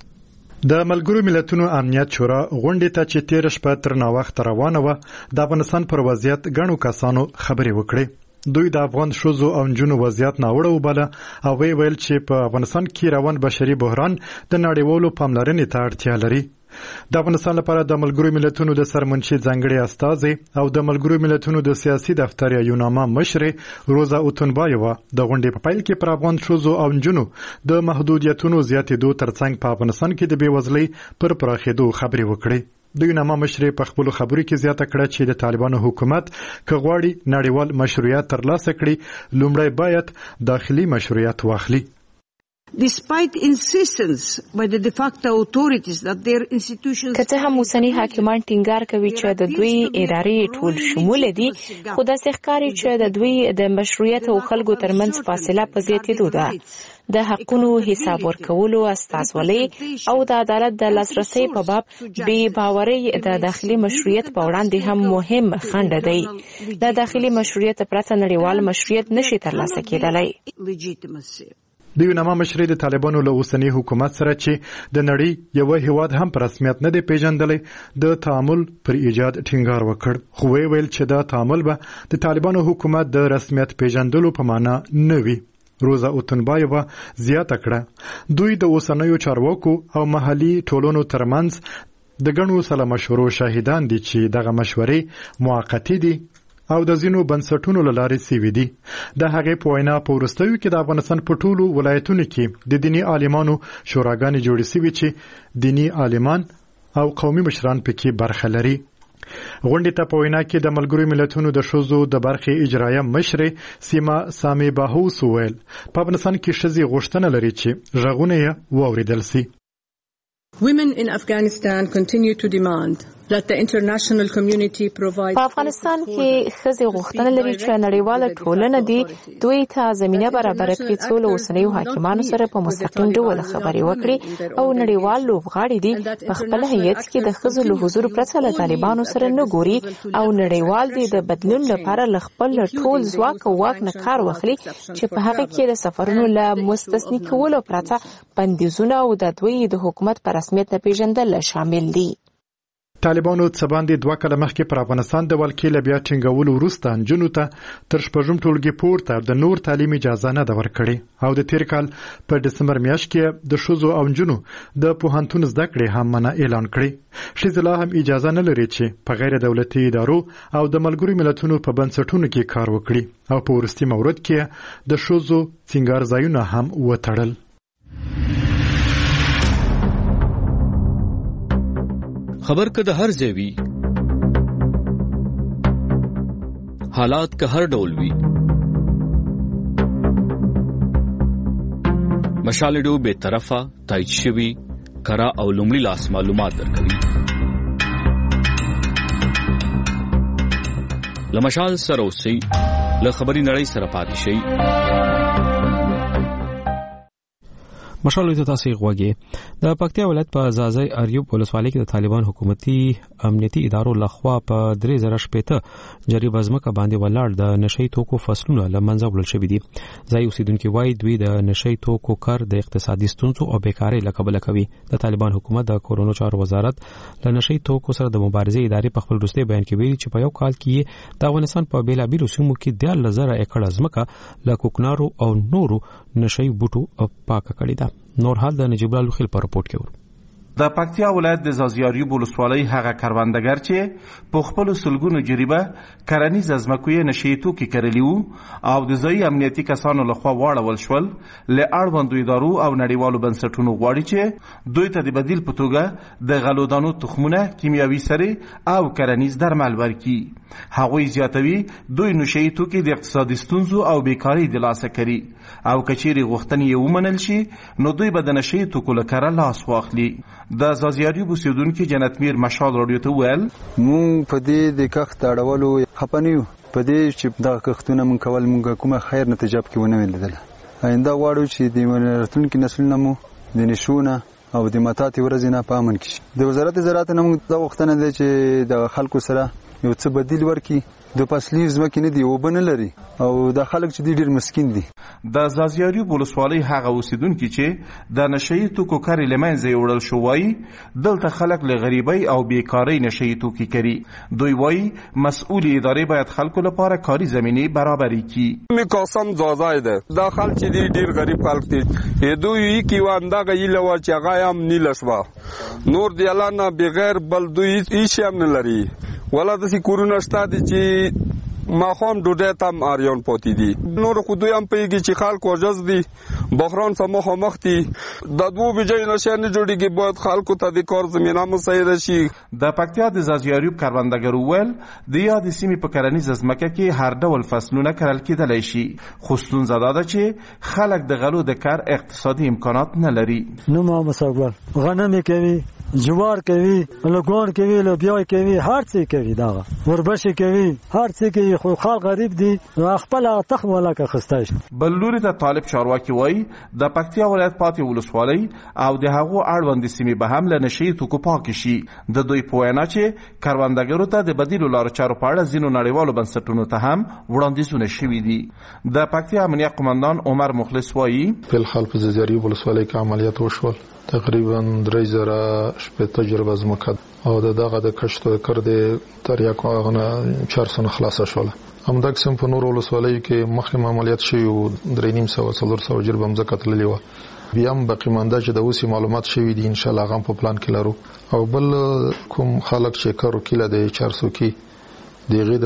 د ملګرو ملتونو امنیت شورا غونډې ته چې تیر شپه تر ناوخت روانه و د افغانستان پر وضعیت غنو کسانو خبرې وکړې. دوی د افغان ښځو او نجونو وضعیت ناوړه وباله او ویل چې په افغانستان کې روان بشري بحران د نړیوالو پاملرنې ته اړتیا لري. د افغانستان لپاره د ملګرو ملتونو د سرمنشي ځانګړي استازي او د ملګرو ملتونو د سیاسي دفتر یوناما مشر روزا اوتونبایووا د غونډې په پیل کې پر افغان ښځو او نجونو د محدودیتونو زیاتېدو ترڅنګ په افغانستان کې د بېوزلۍ پر پراخېدو خبرې وکړې. د یوناما مشر په خپل خبرو کې زیاته کړه چې د طالبانو حکومت که غواړي نړیوال مشروعیت ترلاسه کړي لومړی باید داخلي مشروعیت واخلي. Despite insistence by the de facto authorities that their institutions که څه هم اوسنی حاکمان ټینګار کوي چې د دوی ادارې ټول شمول دي، خو داسې ښکاري چې د دوی د مشروعیت او خلکو ترمنځ فاصله په زیاتېدو ده. د حقونو حساب ورکولو استازولۍ او د عدالت د لاسرسي په باب بې باورۍ د داخلي مشروعیت په وړاندې هم مهم خنډ دی. د داخلي مشروعیت پرته نړیوال مشروعیت نشي ترلاسه کېدلی. د یوناما مشر د طالبانو له اوسنی حکومت سره چې د نړۍ یو هیواد هم په رسمیت نه دی پیژندلی د تعامل پر ایجاد ټینګار وکړ. خو ویل چې دا تعامل به د طالبانو حکومت د رسمیت پیژندلو په معنا نه وي. روزا اوتونبایووا زیاته کړه دوی د اوسنیو چارواکو او محلي ټولنو ترمنځ د ګڼو سلا مشورو شاهدان دي چې دغه مشورې موقتي دي او د ځینو بنسټونو له لارې سوي دي. د هغې په وینا په وروستیو کې د افغانستان په ټولو ولایتونو کې د دیني عالمانو شوراګانې جوړې سوي چې دیني عالمان او قومي مشران پکې برخه لري. غونډې ته په وینا کې د ملګرو ملتونو د ښځو د برخې اجرایه مشر سیما سامي باهوس ویل په افغانستان کې ښځې غوښتنه لري چې غږونه یې واوریدل سي. Women in Afghanistan continue to demand that the international community provide. په افغانستان کې ښځې غوښتنه لري چې نړیواله ټولنه دې دوی ته زمینه برابره کړي څو له اوسنیو حاکمانو سره په مستقیم ډول خبرې وکړي او نړیوال لوبغاړي دي په خپل هیئت کې د ښځو له حضور پرته له طالبانو سره نه ګوري او نړیوال دې د بدلون لپاره له خپل ټول ځواک او واک نه کار واخلي چې په هغه کې د سفرونو له مستثني کولو پرته بندیزونه او د دوی د حکومت په رسمیت نه پیژندل شامل دي. طالبانو څه باندې دوه کاله مخکې پر افغانستان د ولکې له بیا ټینګولو وروسته نجونو ته تر شپږم ټولګي پورته د نور تعلیم اجازه نه ده ورکړې او د تیر کال په دسمبر میاشت کې د ښځو او نجونو د پوهنتون زده کړې هم منع اعلان کړې. ښځې لا هم اجازه نه لري چې په غیر دولتي ادارو او د ملګرو ملتونو په بنسټونو کې کار وکړي او په وروستي مورد کې د ښځو سینګار ځایونه هم وتړل. خبر که د هر ځای وي، حالات که هر ډول وي، مشال ریډیو بے طرفه تایید شوي کره او لومړي لاس معلومات درکوي. له مشال سره اوسئ، له خبري نړۍ سره پاتې شئ. مشال ته تاسو غوږی. د پکتیا ولایت په زازای اریوب ولسوالۍ کې د طالبان حکومتي امنیتي ادارو لخوا په درې زره شپېته جریب ازمکه باندې ولاړ د نشئی توکو فصلونه له منځه وړل شوي دي. ځای اوسیدونکو وایي دوی د نشئی توکو کار د اقتصادي ستونزو او بیکارۍ له کبله کوي. د طالبان حکومت د کورونو چارو وزارت له نشئی توکو سره د مبارزې ادارې په خپل وروستي بیان کې ویلي چې په یو کال کې د افغانستان په بیلابیلو سیمو کې دیارلس زره ایکړ ازمکه له کوکنارو او نورو نشئی بوټو پاکه کړې ده. نور حال د نجیب الله خیل په رپورت کې ورو. د پکتیا ولایت د زازیاریو ولسوالۍ هغه کروندګر چې په خپل سلګونو جریبه کرنیز ازمکوي نشئی توکي کرلی وو او د ځای امنیتي کسانو لخوا واړول شول، له اړوندو ادارو او نړیوالو بنسټونو غواړي چې دوی ته د بدیل په توګه د غلودانو تخمونه، کیمیاوي سرې او کرنیز درمل ورکړي. هغوی زیاتوي دوی نشئی توکي د اقتصادي ستونزو او بیکارۍ د لاسه کوي او کچېرې غوښتنې یې ومنل شي نو دوی به د نشئی توکو له کاره لاس واخلي. د زازیاریو اوسیدونکي جنت میر مشال راډیو ته وویل مونږ په دې د کښت اړولو خفه نه یو، په دې چې دغه کښتونه مونږ کول مونږ کومه خیر نتیجه پکې ونه ولیدله. آینده غواړو چې د راتلونکي نسلونه مو د نشونه او د ماتاتې ورځې نه په امن کې شي. د وزارت زراعت نه مونږ دا غوښتنه ده چې د خلکو سره یو څه بدیل ورکړي. د فصلي ځمکې نه دی اوبه نه لري او د خلک چې دی ډېر مسکین دي. د زازیاریو ولسوالۍ هغه اوسیدونکي چې د نشئی توکو کاري له منځه یوړل شو وایي دلته خلک له غریبۍ او بیکارۍ نشئی توکي کوي. دوی وایي مسؤلې ادارې باید خلکو لپاره کاري زمینې برابرې کړي. می قسم زازای ده دا خلک چې دی ډېر غریب خلک دي. دوی یې کیواندا غیله وا چې هغه هم نیل شوا نور دی الله نه بغیر بل دوی هیڅ هم نه لري. ولا د سکورونه شته دي چې ما خام ډوډۍ تم اریان پاتې دي. نور خو دوی هم پیږي چې خلک وجز دي بحران سره مخامخ دي. د دوه بجې نشه نه جوړیږي، باید خلکو ته د کار زمينه مساعده شي. د پکتیا د زازیاریوب کروندګرو ول د یاد سیمې په کرنیز ازمکه کې هر ډول فصلونه کرل کېدلی شي، خو ستونزه دا ده چې خلک د غلو د کار اقتصادي امکانات نه لري. نو ما مساګل غنم کوي، جوار کوي، لګون کوي، لوبیا کوي، هر څه کوي، دا وربشي کوي، هر څه کوي، خو خلک غریب دي خپل تخم ولا که خستای. بل لوري ته طالب چارواکي وایي د پکتیا ولایت پاتې ولسوالۍ او د هغو اړوند سیمې به هم له نشئی توکو پاکې شي. د دوی په وینا چې کروندګرو ته د بدیلو لارو چارو په اړه ځینو نړیوالو بنسټونو ته هم وړاندیزونه شوي دي. د پکتیا امنیه قماندان عمر مخلص وایي په الحال په زازیاریو ولسوالۍ کې عملیات وشول، تقریبا درې زره شپېته جریبه ځمکه او دغه د کښت د کار د تریاکو هغه چهار سنه خلاصه شوله. همدغه په نورو ولسوالیو کې مخکې عملیات شوي وو، درې نیم سوه څلور سوه جریبه ځمکه تللې وه. بیا هم باقي مانده چې د اوسې معلومات شوي دي انشاءالله هغه هم په پلان کې لرو. او بل کوم خلک چې کار وکیله د چار سو کې د هغې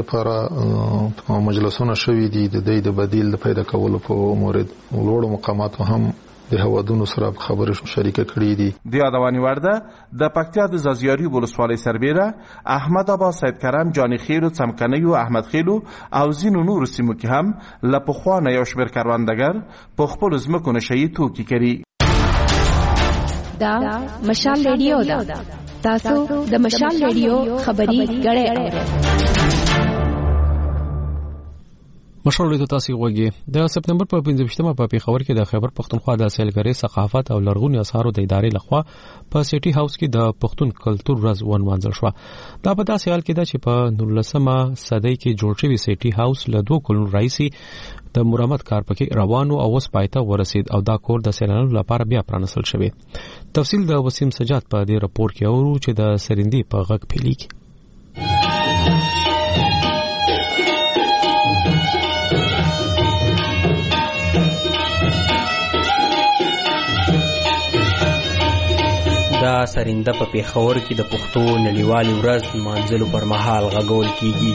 دپاره مجلسونه شوي دي د دوی د بدیل د پیدا کولو په مورد لوړو مقاماتو هم د هوادونو سره خبرې شریکه کړې دي. د یادونې وړ ده د پکتیا د زازیاریو ولسوالۍ سربیره احمد آباد، سید کرم، جاني خیل، څمکنیو، احمد خیل او ځینو نورو سیمو کې هم له پخوا نه یو شمېر کروندګر په خپلو ځمکو نشئی توکي کوي. دا مشال ریډیو ده. تاسو د مشال ریډیو خبري غړې اورئ. مشال ریډیو تاسو غوږی د سپتمبر په پنځمه په پیښور کې د خیبر پښتونخوا د سیلګری ثقافت او لرغونی اثارو د ادارې لخوا په سټي هاوس کې د پښتون کلچر ورځ ونمانځل شو. دا په داسې حال کې ده چې په نولسمه صدۍ کې جوړ شوی سټي هاوس له دوه کلونو راځي د مرمت کار پکې روانو او اوس پایته ورسید او دا کور د سیلانیانو لپاره بیا پرانستل شوی. تفصیل د وسیم سجاد په دې راپور کې اورو چې د سرندې په غږ پیلیږي. دا سرنده په پیښور کې د پښتو نړیوالې ورځ مانځلو پر مهال غږول کیږي.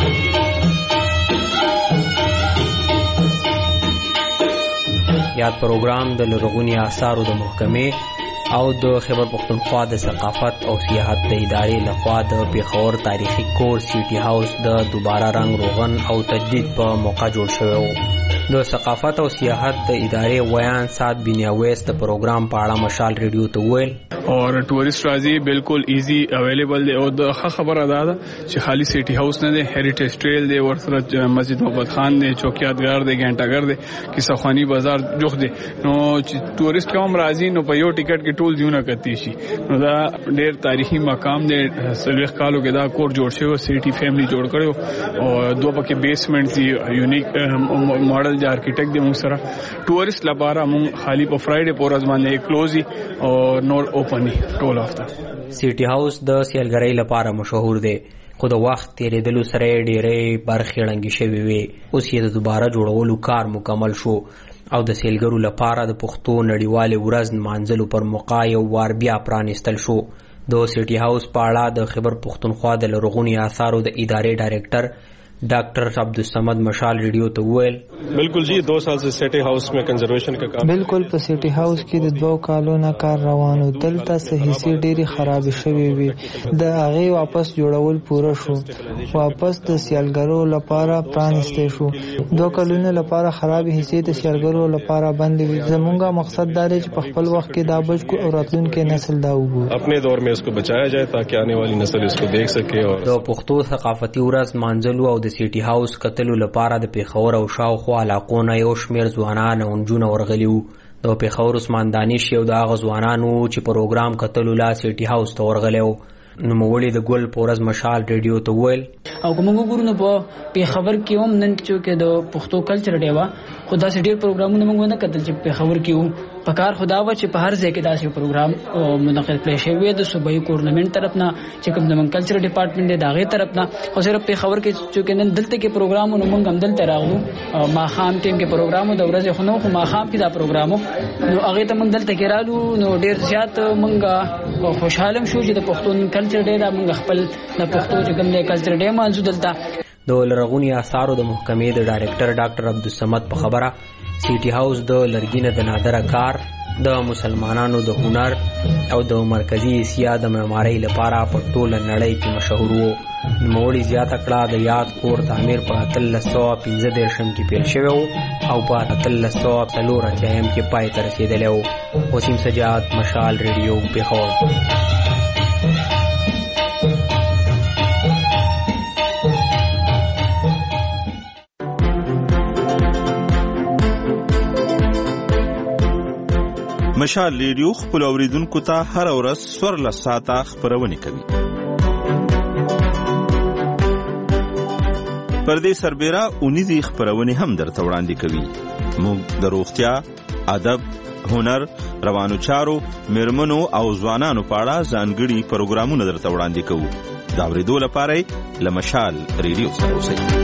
یاد پروګرام د لرغوني آثارو د محکمې او د خیبر پښتونخوا د ثقافت او سیاحت د ادارې لخوا د پیښور تاریخي کور سټي هاوس د دوباره رنګ روغن او تجدید په موقع جوړ شوی و. د ثقافت او سیاحت د ادارې ویان سات بنیاویس د پروګرام په اړه مشال ریډیو ته ویل اور ټورست راځي بالکل ایزی اویلیبل دی او د خبره ده چې خالی سټي هاوس نه دی، هریټیج ټریل دی، ورسره مسجد محمد خان دی، چوکیاتګر دی، ګنټاګر دی، کیسهخوانی بازار جوخ دی. نو چې ټورست کوم راځي نو په یو ټیکټ کې ټول ځونه کتی شي. نو دا ډېر تاریخي مقام دی. سلوخ کالو کې دا کور جوړ شوی، سټي فیملی جوړ کړو او دوه پکې بیسمنټ دی، یونیک ماډل د ارکیټیکټ دی. موږ سره ټورست لپاره موږ خالی په فرایډے پورز باندې کلوزي او نور اوپن ټول افته. سټي هاوس د سیلګرۍ لپاره مشهور دی، خو د وخت تیریدلو سره ډېرې برخې ړنګې شوې وې. اوس یې د دوباره جوړولو کار مکمل شو او د سیلګرو لپاره د پښتو نړیوالې ورځ نمانځلو پر موقع یو وار بیا پرانیستل شو. د سټي هاوس په اړه د خیبر پښتونخوا د لرغوني آثارو د ادارې ډایریکټر ڈاکٹر عبدالصمد مشال ریڈیو ته وویل بالکل جی دو سال سے سٹی ہاؤس میں کنزرویشن کا کام بالکل په سټي هاوس کې د دوه کالو نه کار روانو. دلته صحیح ډېری خراب شوی وي، د هغه واپس جوړول پوره شو، واپس د سیلګرو لپاره پرانستې شو. دوه کلونو لپاره خراب حصے د سیلګرو لپاره بند وي. زمونږه مقصد دا دی چې په خپل وخت کې دا بچ کو او راتلونکي نسل دا وګوري، اپنے دور میں اس کو بچایا جائے تاکہ آنے والی نسل اس کو دیکھ سکے. اور د پښتو ثقافتي ورځ مانځلو او د سټي هاوس کتلو لپاره د پیښور او شاوخوا علاقو نه یو شمېر ځوانان او نجونه ورغلي وو. د پیښور عثمان دانش یو د هغه ځوانانو چې پروګرام کتلو لا سټي هاوس ته ورغلی و. نوموړي د ګل پورز مشال ریډیو ته وویل او کوم وګورو نو په پیښور کې هم نن چې د پښتو کلچر ډے وا خدا سي ډېر پروګرامونه موږ نه کتل چې پیښور کې وو. پکار خدا و چې په هر ځای کې داسې پروګرام منعقد کړي شوی د صوبایي ګورنمنت طرف نه چې کوم د کلچر ډپارټمنټ دی داغه طرف نه. خو صرف پیښور کې چې نن دلته کې پروګرامونه موږ هم دلته راغلو. ما خام ټیم کې پروګرامو د ورځې خو نو خو ما خام کې دا پروګرامو نو هغه ته موږ دلته کې رالو. نو ډېر زیات موږ خوشاله شو چې د پښتون کلچر ډے دا موږ خپل د پښتو چې کوم د کلچر ډے مانځو دلته. د لرغوني آثارو د محکمې د ډایریکټر ډاکټر عبدالصمد په خبره سټي هاوس د لرګینه د نادره کار، د مسلمانانو د هنر او د مرکزی اسیا د معمارۍ لپاره په ټوله نړۍ کې مشهور وو. نوموړي زیاته کړه د یاد کور تعمیر په اتلس سوه پنځه دېرشم کې پیل شوی و او په اتلس سوه څلور اتیایم کې پای ته رسېدلی و. وسیم سجاد، مشال ریډیو، پیښور. مشال ریډیو خپل اوریدونکو ته هر ورځ څوارلس ساعته خپرونه کوي. پر دې سربېره اونیزې خپرونې هم درته وړاندې کوي. موږ د روغتیا، ادب، هنر، روانو چارو، میرمنو او ځوانانو په اړه ځانګړي پروګرامونه درته وړاندې کوو. د اورېدو لپاره له مشال ریډیو سره اوسئ.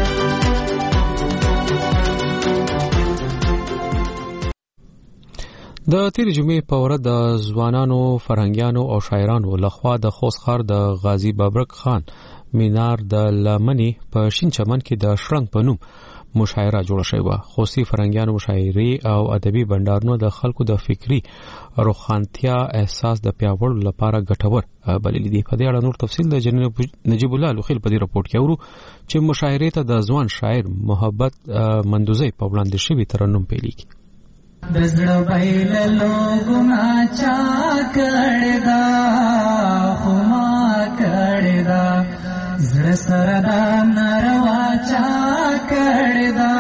د تیرې جمعې په ورځ د ځوانانو، فرهنګیانو او شاعرانو لخوا د خوست ښار د غازی بابرک خان مینار د لمنې په شین چمن کې د شرنګ په نوم مشاعره جوړه شوې وه. خوستي فرهنګیانو مشاعرې او ادبي بنډارونه د خلکو د فکري روښانتیا احساس د پیاوړلو لپاره ګټور بللي دي. په دې اړه نور تفصیل د جنرال نجیب الله لوخیل په دې راپورټ کې اورو چې مشاعرې ته د ځوان شاعر محبت مندوزی په وړاندې شوي ترنم پیلېږي. دزړه بایللو ګنا چا کړدا خو ما کړدا زړه سره دا ناروا چا کړې ده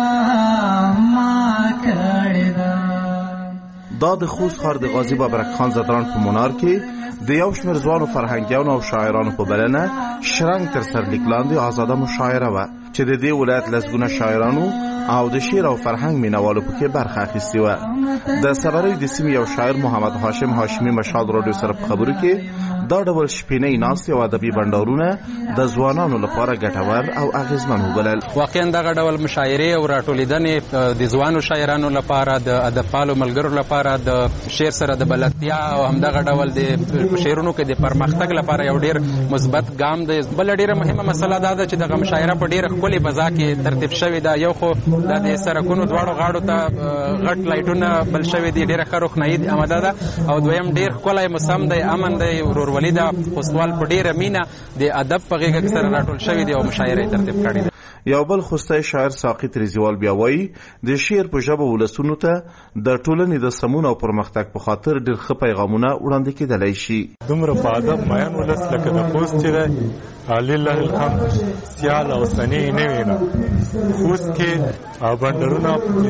ما کړې ده. دا د خوست ښار د غازي بابرک خان زدران په منار کې د یو شمېر ځوانو فرهنګیانو او شاعرانو په بلنه شرنګ تر سرلیک لاندې آزاده مشاعره وه چې د دې ولایت لسګونه شاعرانو او د شعر او فرهنګ مینوالو پکې برخه اخیستې وه. د صبرۍ د سیمې یو شاعر محمد هاشم هاشمي مشال راډیو سره په خبرو کې دا ډول شپینۍ ناستې او ادبي بنډارونه د ځوانانو لپاره ګټور او اغیزمن وبلل. واقعا دغه ډول مشاعرې او راټولېدنې د ځوانو شاعرانو لپاره د ادبپالو ملګرو لپاره د شعر سره د بلدتیا او همدغه ډول د شعرونو کې د پرمختګ لپاره یو ډېر مثبت ګام دی. بله ډېره مهمه مسله دا ده چې دغه مشاعره په ډېره ښکلې فضا کې ترتیب شوې ده. یو خو دا د سرکونو دواړو غاړو ته غټ لایټونه بل شوي دي، ډېره ښه روښنایي آماده ده، او دویم ډېر ښکلی موسم دی، امن دی، ورورولي ده. خوستوال په ډېره مینه د ادب په غېږه کې سره راټول شوي دي او مشاعره یې ترتیب کړې ده. یو بل خوستی شاعر ساقي تریزیوال بیا وایي د شعر په ژبه ولسونو ته د ټولنې د سمون او پرمختګ په خاطر ډېر ښه پیغامونه وړاندې کېدلی شي. دومره په ادب مین ولس لکه د خوست چې دی لله الحمد سیال او سنې نه وي نه. خوست کې بنډرونه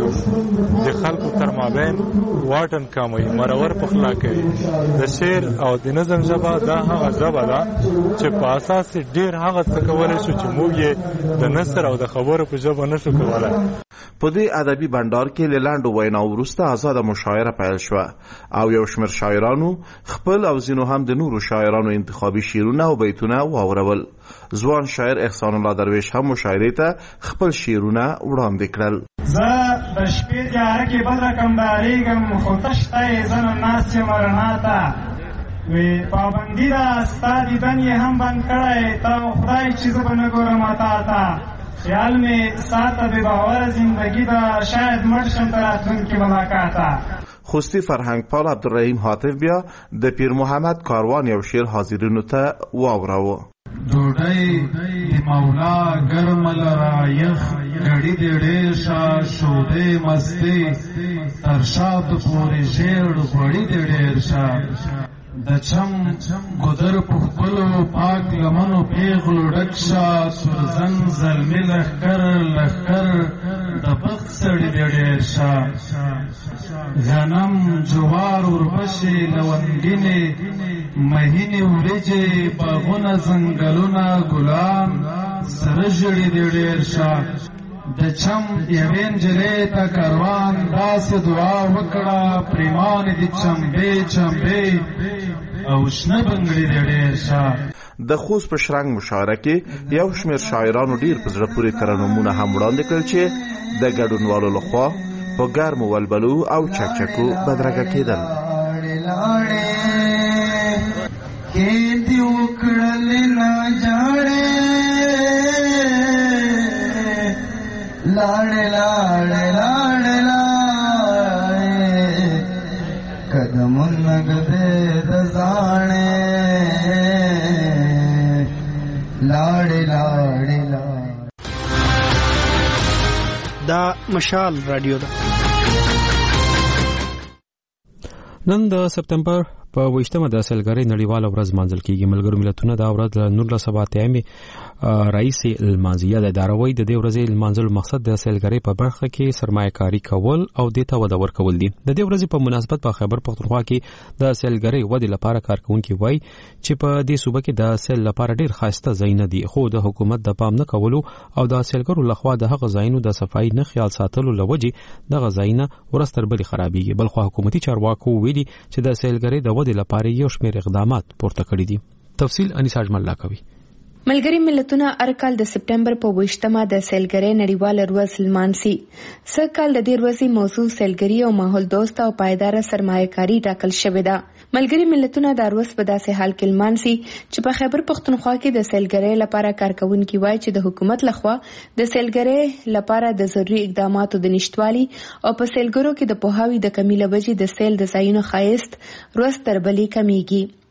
د خلکو تر مابین واټن کموي، مرور پخلا کوي. د شعر او د نظم ژبه دا هغه ژبه ده چې په اساس ډېر هغه څه کولی شو چې موږ یې د نثر او د خبرو په ژبه نشو کولی. په دې ادبي بنډار کې له لنډو ویناو وروسته آزاده مشاعره پیل شوه او یو شمېر شاعرانو خپل او ځینو هم د نورو شاعرانو انتخابي شعرونه او بیتونه واورول. ځوان شاعر احسان الله درویش هم مشاعرې ته خپل شعرونه وړاندې کړل. زه د شپې تیاره کې بل رقم ډارېږم، خو تش ته یې زه نن ناست یم رڼا ته. وی پابندي ده ستا دیدن یې هم بند کړی، ته خدای چې زه به نه ګورم تا ته. خیال مې ساته بې باوره زندګي ده، شاید مړ شم تر راتلونکي ملاقاته. خوستی فرهنګ پال عبدالرحیم حاطف بیا د پیر محمد کاروان یو شعر حاضرینو ته واوراوه. ډوډۍ د مولا ګرمه لره یخ ګړي دې ډېر شه شودې مستې تر شا د پورې ژیړ غوړي دې ډېر شه. د چم ګودر په ښکلو پاک لمنو پیغلو ډک شه سرزن زلمي لښکر لښکر د بخت سړي دې ډېر شه. غنم جوار وربشې لونګینې مهینې وریجې باغونه ځنګلونه ګلان سره ژړي دې ډېر شه. د چم یوې نجلۍ ته کاروان داسې دعا وکړه پریمانې دې چمبې چمبې او شنه بنګړي دې ډېر شه. د خوست په شرنګ مشاعره کې یو شمېر شاعرانو ډېر په زړه پورې ترنمونه هم وړاندې کړل چې د ګډونوالو لخوا په ګرمو ولبلو او چکچکو بدرګه کېدل. کې دې وکړلې نه جاړې لاړې لاړې لاړې لاړې قدمونه ګدې د ځاڼې لاړې لاړې لاړې. دا مشال رادیو ده. نن د سپتمبر په ویشتمه د سیلګرۍ نړیواله ورځ لمانځل کیږي. ملګرو ملتونو دا ورځ له نولس سوه اتیایمې راهیسې لمانځي. د اداره وایي د دې ورځې لمانځلو مقصد د سیلګرۍ په برخه کې سرمایه‌کاري کول او دې ته وده ورکول دي. د دې ورځې په مناسبت په خیبر پختونخوا کې د سیلګرۍ ودې لپاره کارکونکي وایي چې په دې صوبه کې د سیل لپاره ډېر ښایسته ځایونه دي، خو د حکومت د پام نه کولو او د سیلګرو لخوا د هغه ځایونو د صفایي نه خیال ساتلو له وجې دغه ځایونه ورځ تر بلې خرابېږي. بلخو حکومتي چارواکو ویلي چې د سیلګرۍ د ودې لپاره یو شمېر اقدامات پورته کړي دي. تفصیل انیسا اجمل لا کوي. ملګری ملتونه هر کال د سپټمبر په ویشتمه د سیلګرۍ نړیواله ورځ لمانځي. سږ کال د دې ورځې موضوع سیلګري او ماحول دوسته او پایداره سرمایه‌کاري ټاکل شوې ده. ملګری ملتونه د ورځ په داسې حال کې لمانځي چې په خیبر پختونخوا کې د سیلګرۍ لپاره کارکونکي وایي چې د حکومت لخوا د سیلګرۍ لپاره د ضروري اقداماتو د نشټوالي او په سیلګرو کې د پوهاوي د کمی له وجې د سیل د ځایونو ښایست ورځ تر بلې کمیږي.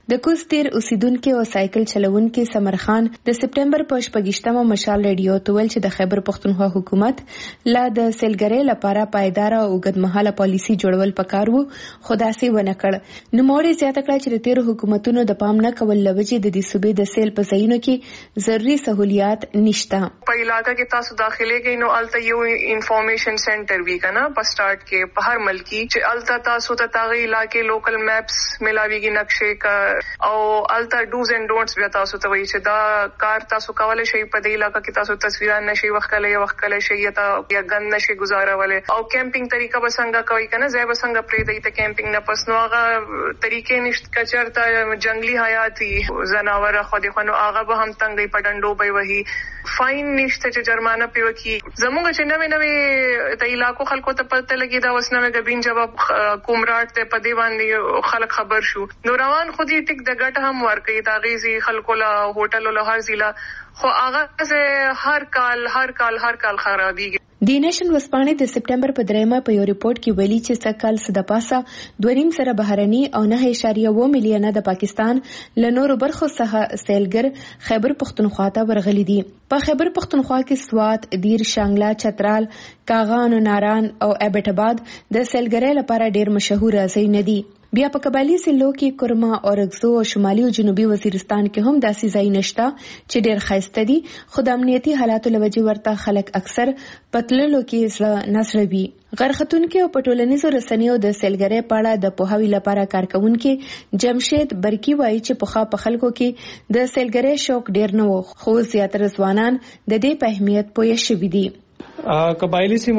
د کوز تیر اوسیدونکو او سایکل چلوونکو سمر خان د سپټمبر په شپږشتمه مشال ریډیو ته ویل چې د خیبر پښتونخوا حکومت لا د سیلګرۍ لپاره پایدار او اوږدمهاله پالیسي جوړول پکار وو، خو داسې ونه کړ. نوموړي زیاته کړه چې د تیرو حکومتونو د پام نه کول لوجې د دې صوبې د سیل په ځایونو کې ضروري سہولیات نشته. په علاقہ کې تاسو داخله کې نو الته یو انفارمیشن سنټر وی کنه په سٹارټ کې په هر ملکی چې الته تاسو ته تاغي علاقې لوکل میپس ملاويږي نقشې کا او الته ډوز اینڈ ډونټس بیا تاسو ته وایي چې دا کار تاسو کولای شئ په دې علاقہ کې تاسو تصویران نشي وکړای یا وکړای شي یا یا ګن نشي گزارولای او کیمپینګ طریقه بسنګ کوي کنه ځای بسنګ پرې دی ته کیمپینګ نه پس نو هغه طریقې نشته کچرته جنگلی حیاتي زناور خو دې خو نو هغه به هم تنګي پډندو به وਹੀ فاین نشته چې جرمانه پیو کی زموږ چې نوې نوې ته علاقو خلکو ته پته لګي دا وسنه غبین جواب کومراټ ته پدی باندې خلک خبر شو نو روان خودي ټیک د ګټ هم ورکې دا غيزي خلکو له هوټل له هر ضلع خو هغه زه هر کال هر کال هر کال خرابيږي. د نیشن وسپانې د سپټمبر په دریمه په یو ریپورت کې ویلي چې سکهال صد پاسه دوه نیم سره بهرني او نه اشاریه و میلیونه د پاکستان له نورو برخو څخه سیلګر خیبر پښتونخوا ته ورغلي دي. په خیبر پښتونخوا کې سوات، دیر، شانګلا، چترال، کاغان، ناران او ایبټ آباد د سیلګرۍ لپاره ډیر مشهور ځای نه دي. بیا په قبایلی ضلعو کې کرما، اورګزو او شمالي او جنوبي وزیرستان کې هم داسې ځای نشته چې ډیر ښایسته دي، خو د امنیتي حالاتو له وجې ورته خلک اکثر پتللو کې نسړوي. غرختونکو او پټولنیزو رسنیو د سیلګرۍ په اړه د پوهاوي لپاره کارکونکو جمشید برکی وایي چې پخوا په خلکو کې د سیلګرۍ شوق ډیر نه و، خو زیاتره ځوانان د دې په اهمیت پوه شوي دي. قبایلی سیمو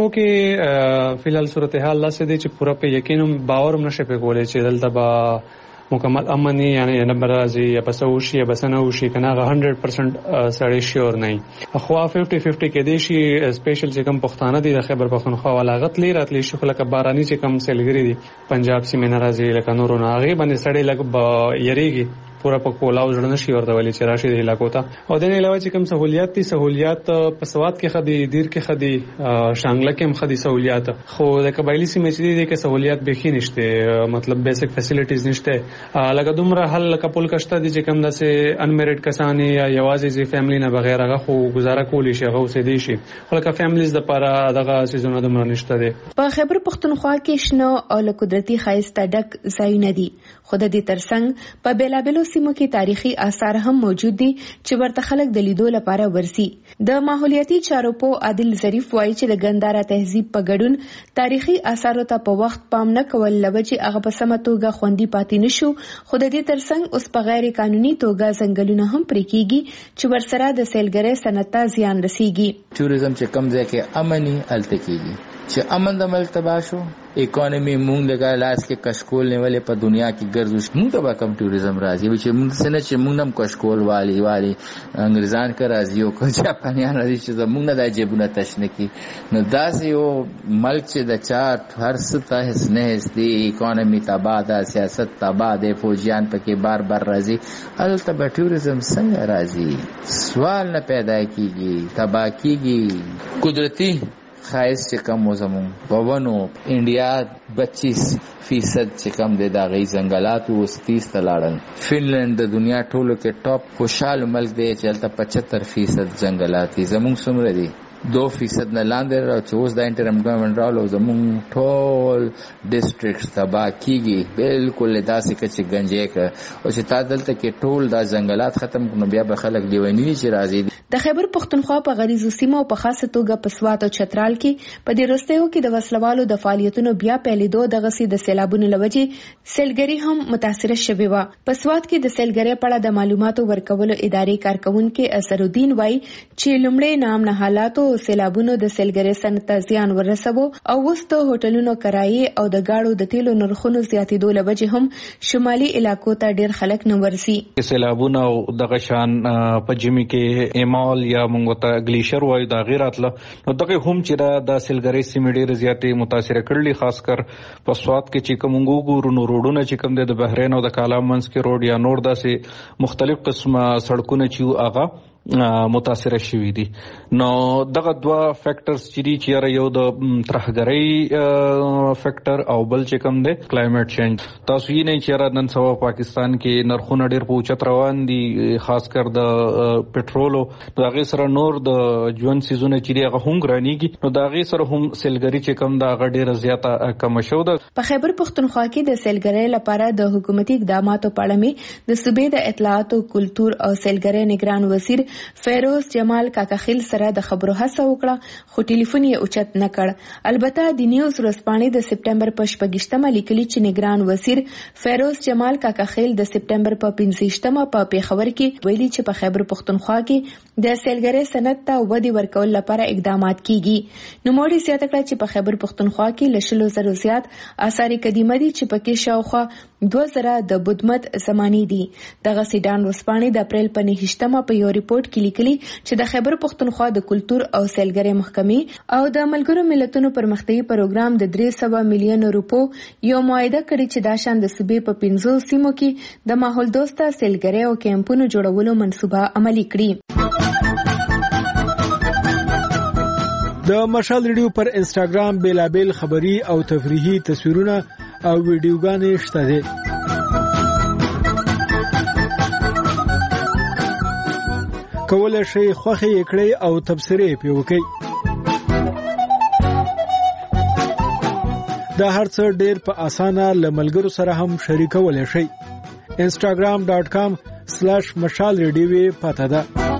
کې فلحال صورتحال لاسه دي چې پوره په یقین باور نشي په کولای چې دلته به مکمل امني یعنی نه برازي یا بسوشي یا بسنوشي کنه هغه سل پرسنټ سړی شور نه خو پنځه پنځه کې دي شي سپیشل چې کوم پښتانه دي د خیبر پښتونخوا ولاغت لري راتلی شو لکه باراني چې کوم سیلګری دي پنجاب سیمه ناراضي لکه نورو نه هغه باندې سړی لګ یریږي پورا په کولاو جوړ نشي ورته ولې چې راشي د علاقو ته او د نه علاوه چې کوم سہولیات دي سہولیات په سواد کې خدي دیر کې خدي شانګله کې هم خدي سہولیات خو د قبایلی سیمه چې دي کې سہولیات به خې نشته مطلب بیسیک فیسیلیټیز نشته لکه دومره حل کپل کشته دي چې کوم داسې انمیریډ کسان یا یوازې زی فیملی نه بغیر هغه خو گزاره کولی شي هغه اوسې دي شي خو لکه فیملیز د لپاره دغه سيزونه دومره نشته دي. په خیبر پښتونخوا کې شنو او له قدرتي ښایسته ډک ځایونه دي خو د دې ترڅنګ په بیلابلو سیمو کې تاریخي آثار هم موجود دي چې ورته خلک د لیدو لپاره ورسي. د ماحولیاتي چارو په عادل ظریف وایي چې د ګندارا تهذیب په ګډون تاریخي آثارو ته په وخت پام نه کول لوجې هغه په سمه توګه خوندي پاتې نشو خو د دې ترڅنګ اوس په غیر قانوني توګه ځنګلونه هم پرې کیږي چې ورسره د سیلګرۍ صنعت ته زیان رسیږي. ټوریزم چې کم ځای کې امني الته کیږي چې امن د ملک تباہ شو اکانومی مونږ لګا لاس کې کشکول نیولې په دنیا کې ګرځو مونږ ته به کم ټوریزم راځي چې مونږ سره چې مونږ هم کشکول والی والی انګریزان کا راځي او کو جاپانیان راځي چې مونږ نه د جیبونه تشنه کی نو داسې یو ملک چې د چارت هر څه ته هیڅ نه هستي اکانومی تباہ ده سیاست تباہ ده فوجیان پکې بار بار راځي البته به ټوریزم څنګه راځي سوال نه پیدا کیږي تباہ کیږي. قدرتی خایس چې کم وزمون پونو انډیا پچیس فیصد چې کم د داغي ځنګلات او تیس تلاړل. فنلند د دنیا ټولو کې ټاپ خوشاله ملک دی چې هلته پچهتر فیصد ځنګلات دي زموږ څومره دي دو فیصد نه لاندې را چې اوس د انټرم ګورنمنت راولو زموږ ټول ډیسټریکټ تباہ کیږي بالکل داسې کچې گنجې ک او چې تا دلته کې ټول دا ځنګلات ختم کړو بیا به خلک دیونی چې راځي. د خیبر پښتونخوا په غریزو سیمو او په خاصه توګه په سوات او چترال کې په دې وروستیو کې د وسلوالو د فعالیتونو بیا پیلېدو دغه سي د سیلابونو لوجې سیلګری هم متاثر شوی و. په سوات کې د سیلګری په اړه د معلوماتو ورکولو ادارې کارکونکو اسرالدین وای چې لومړی نام نه حالاتو سیلابونو د سیلګری صنعت زیان ورسوو او وسته هوټلونو کرایې او د گاړو د تیلو نرخونو زیاتېدو لوجې هم شمالي علاقو ته ډیر خلک نه ورسي. سیلابونه دغه شان په جمی کې ایمال یا مونږ ته گلیشر وایي دا غیرات له نو دغه هم چې د سیلګری سیمې ډیر زیاتې متاثر کړلې خاص کر په سوات کې چې کوم ګورو نو روډونه چې کوم د بحرین او د کالام منځ کې روډ یا نور داسې مختلف قسمه سړکونه چې هغه متاثر شوي دي. نو دغه دوه فیکټرز چې دي چې یو د ترهګرۍ فیکټر او بل چې کوم دی کلایمټ چینج. تاسو یې نه چې نن سبا پاکستان کې نرخونه ډېر په اوچت روان دي، خاص کر د پټرولو د هغې سره نور د ژوند څیزونه چې دي هغه هم ګرانېږي، نو د هغې سره هم سیلګري چې کوم ده هغه ډېره زیاته کمه شوې ده. په خیبر پښتونخوا کې د سیلګرۍ لپاره د حکومتي اقداماتو په اړه مې د صوبې د اطلاعات او کلتور او سیلګرۍ نگران وزیر فیروز جمال کاکاخیل سره د خبرو هڅه وکړه، خو ټلیفون یې اوچت نه کړ. البته د نیوز ورځپاڼې د سپټمبر په شپږیشتمه لیکلي چې نگران وزیر فیروز جمال کاکاخیل د سپټمبر په پنځویشتمه په پیښور کې ویلي چې په خیبر پښتونخوا کې د سیلګرۍ صنعت ته ودې ورکول لپاره اقدامات کیږي. نوموړي زیاته کړه چې په خیبر پښتونخوا کې له شلو زرو زیات آثار قدیمه دي چې پکې شاوخوا دوه زره د بدمت زماني دي. دغه سیډان ورځپاڼې د اپریل په نهشتمه په یو ریپورت کې لیکلي چې د خیبر پښتونخوا د کلتور او سیلګرۍ محکمې او د ملګرو ملتونو پرمختیايي پروګرام د درې سوه میلیون روپو یو معاهده کړې چې دا شان د صوبې په پنځو سیمو کې د ماحول دوسته سیلګرۍ او کیمپونو جوړولو منصوبه عملي کړي. د مشال ریډیو پر انسټاګرام بیلابیل خبري او تفریحي تصویرونه او ویډیوګانې شته دي. کولای شئ خوښه یې کړئ او تبصرې پې وکړئ. دا هر څه ډېر په اسانه له ملګرو سره هم شریکولی شئ. انسټاګرام ډاټ کام سلیش مشال ریډیو پته ده.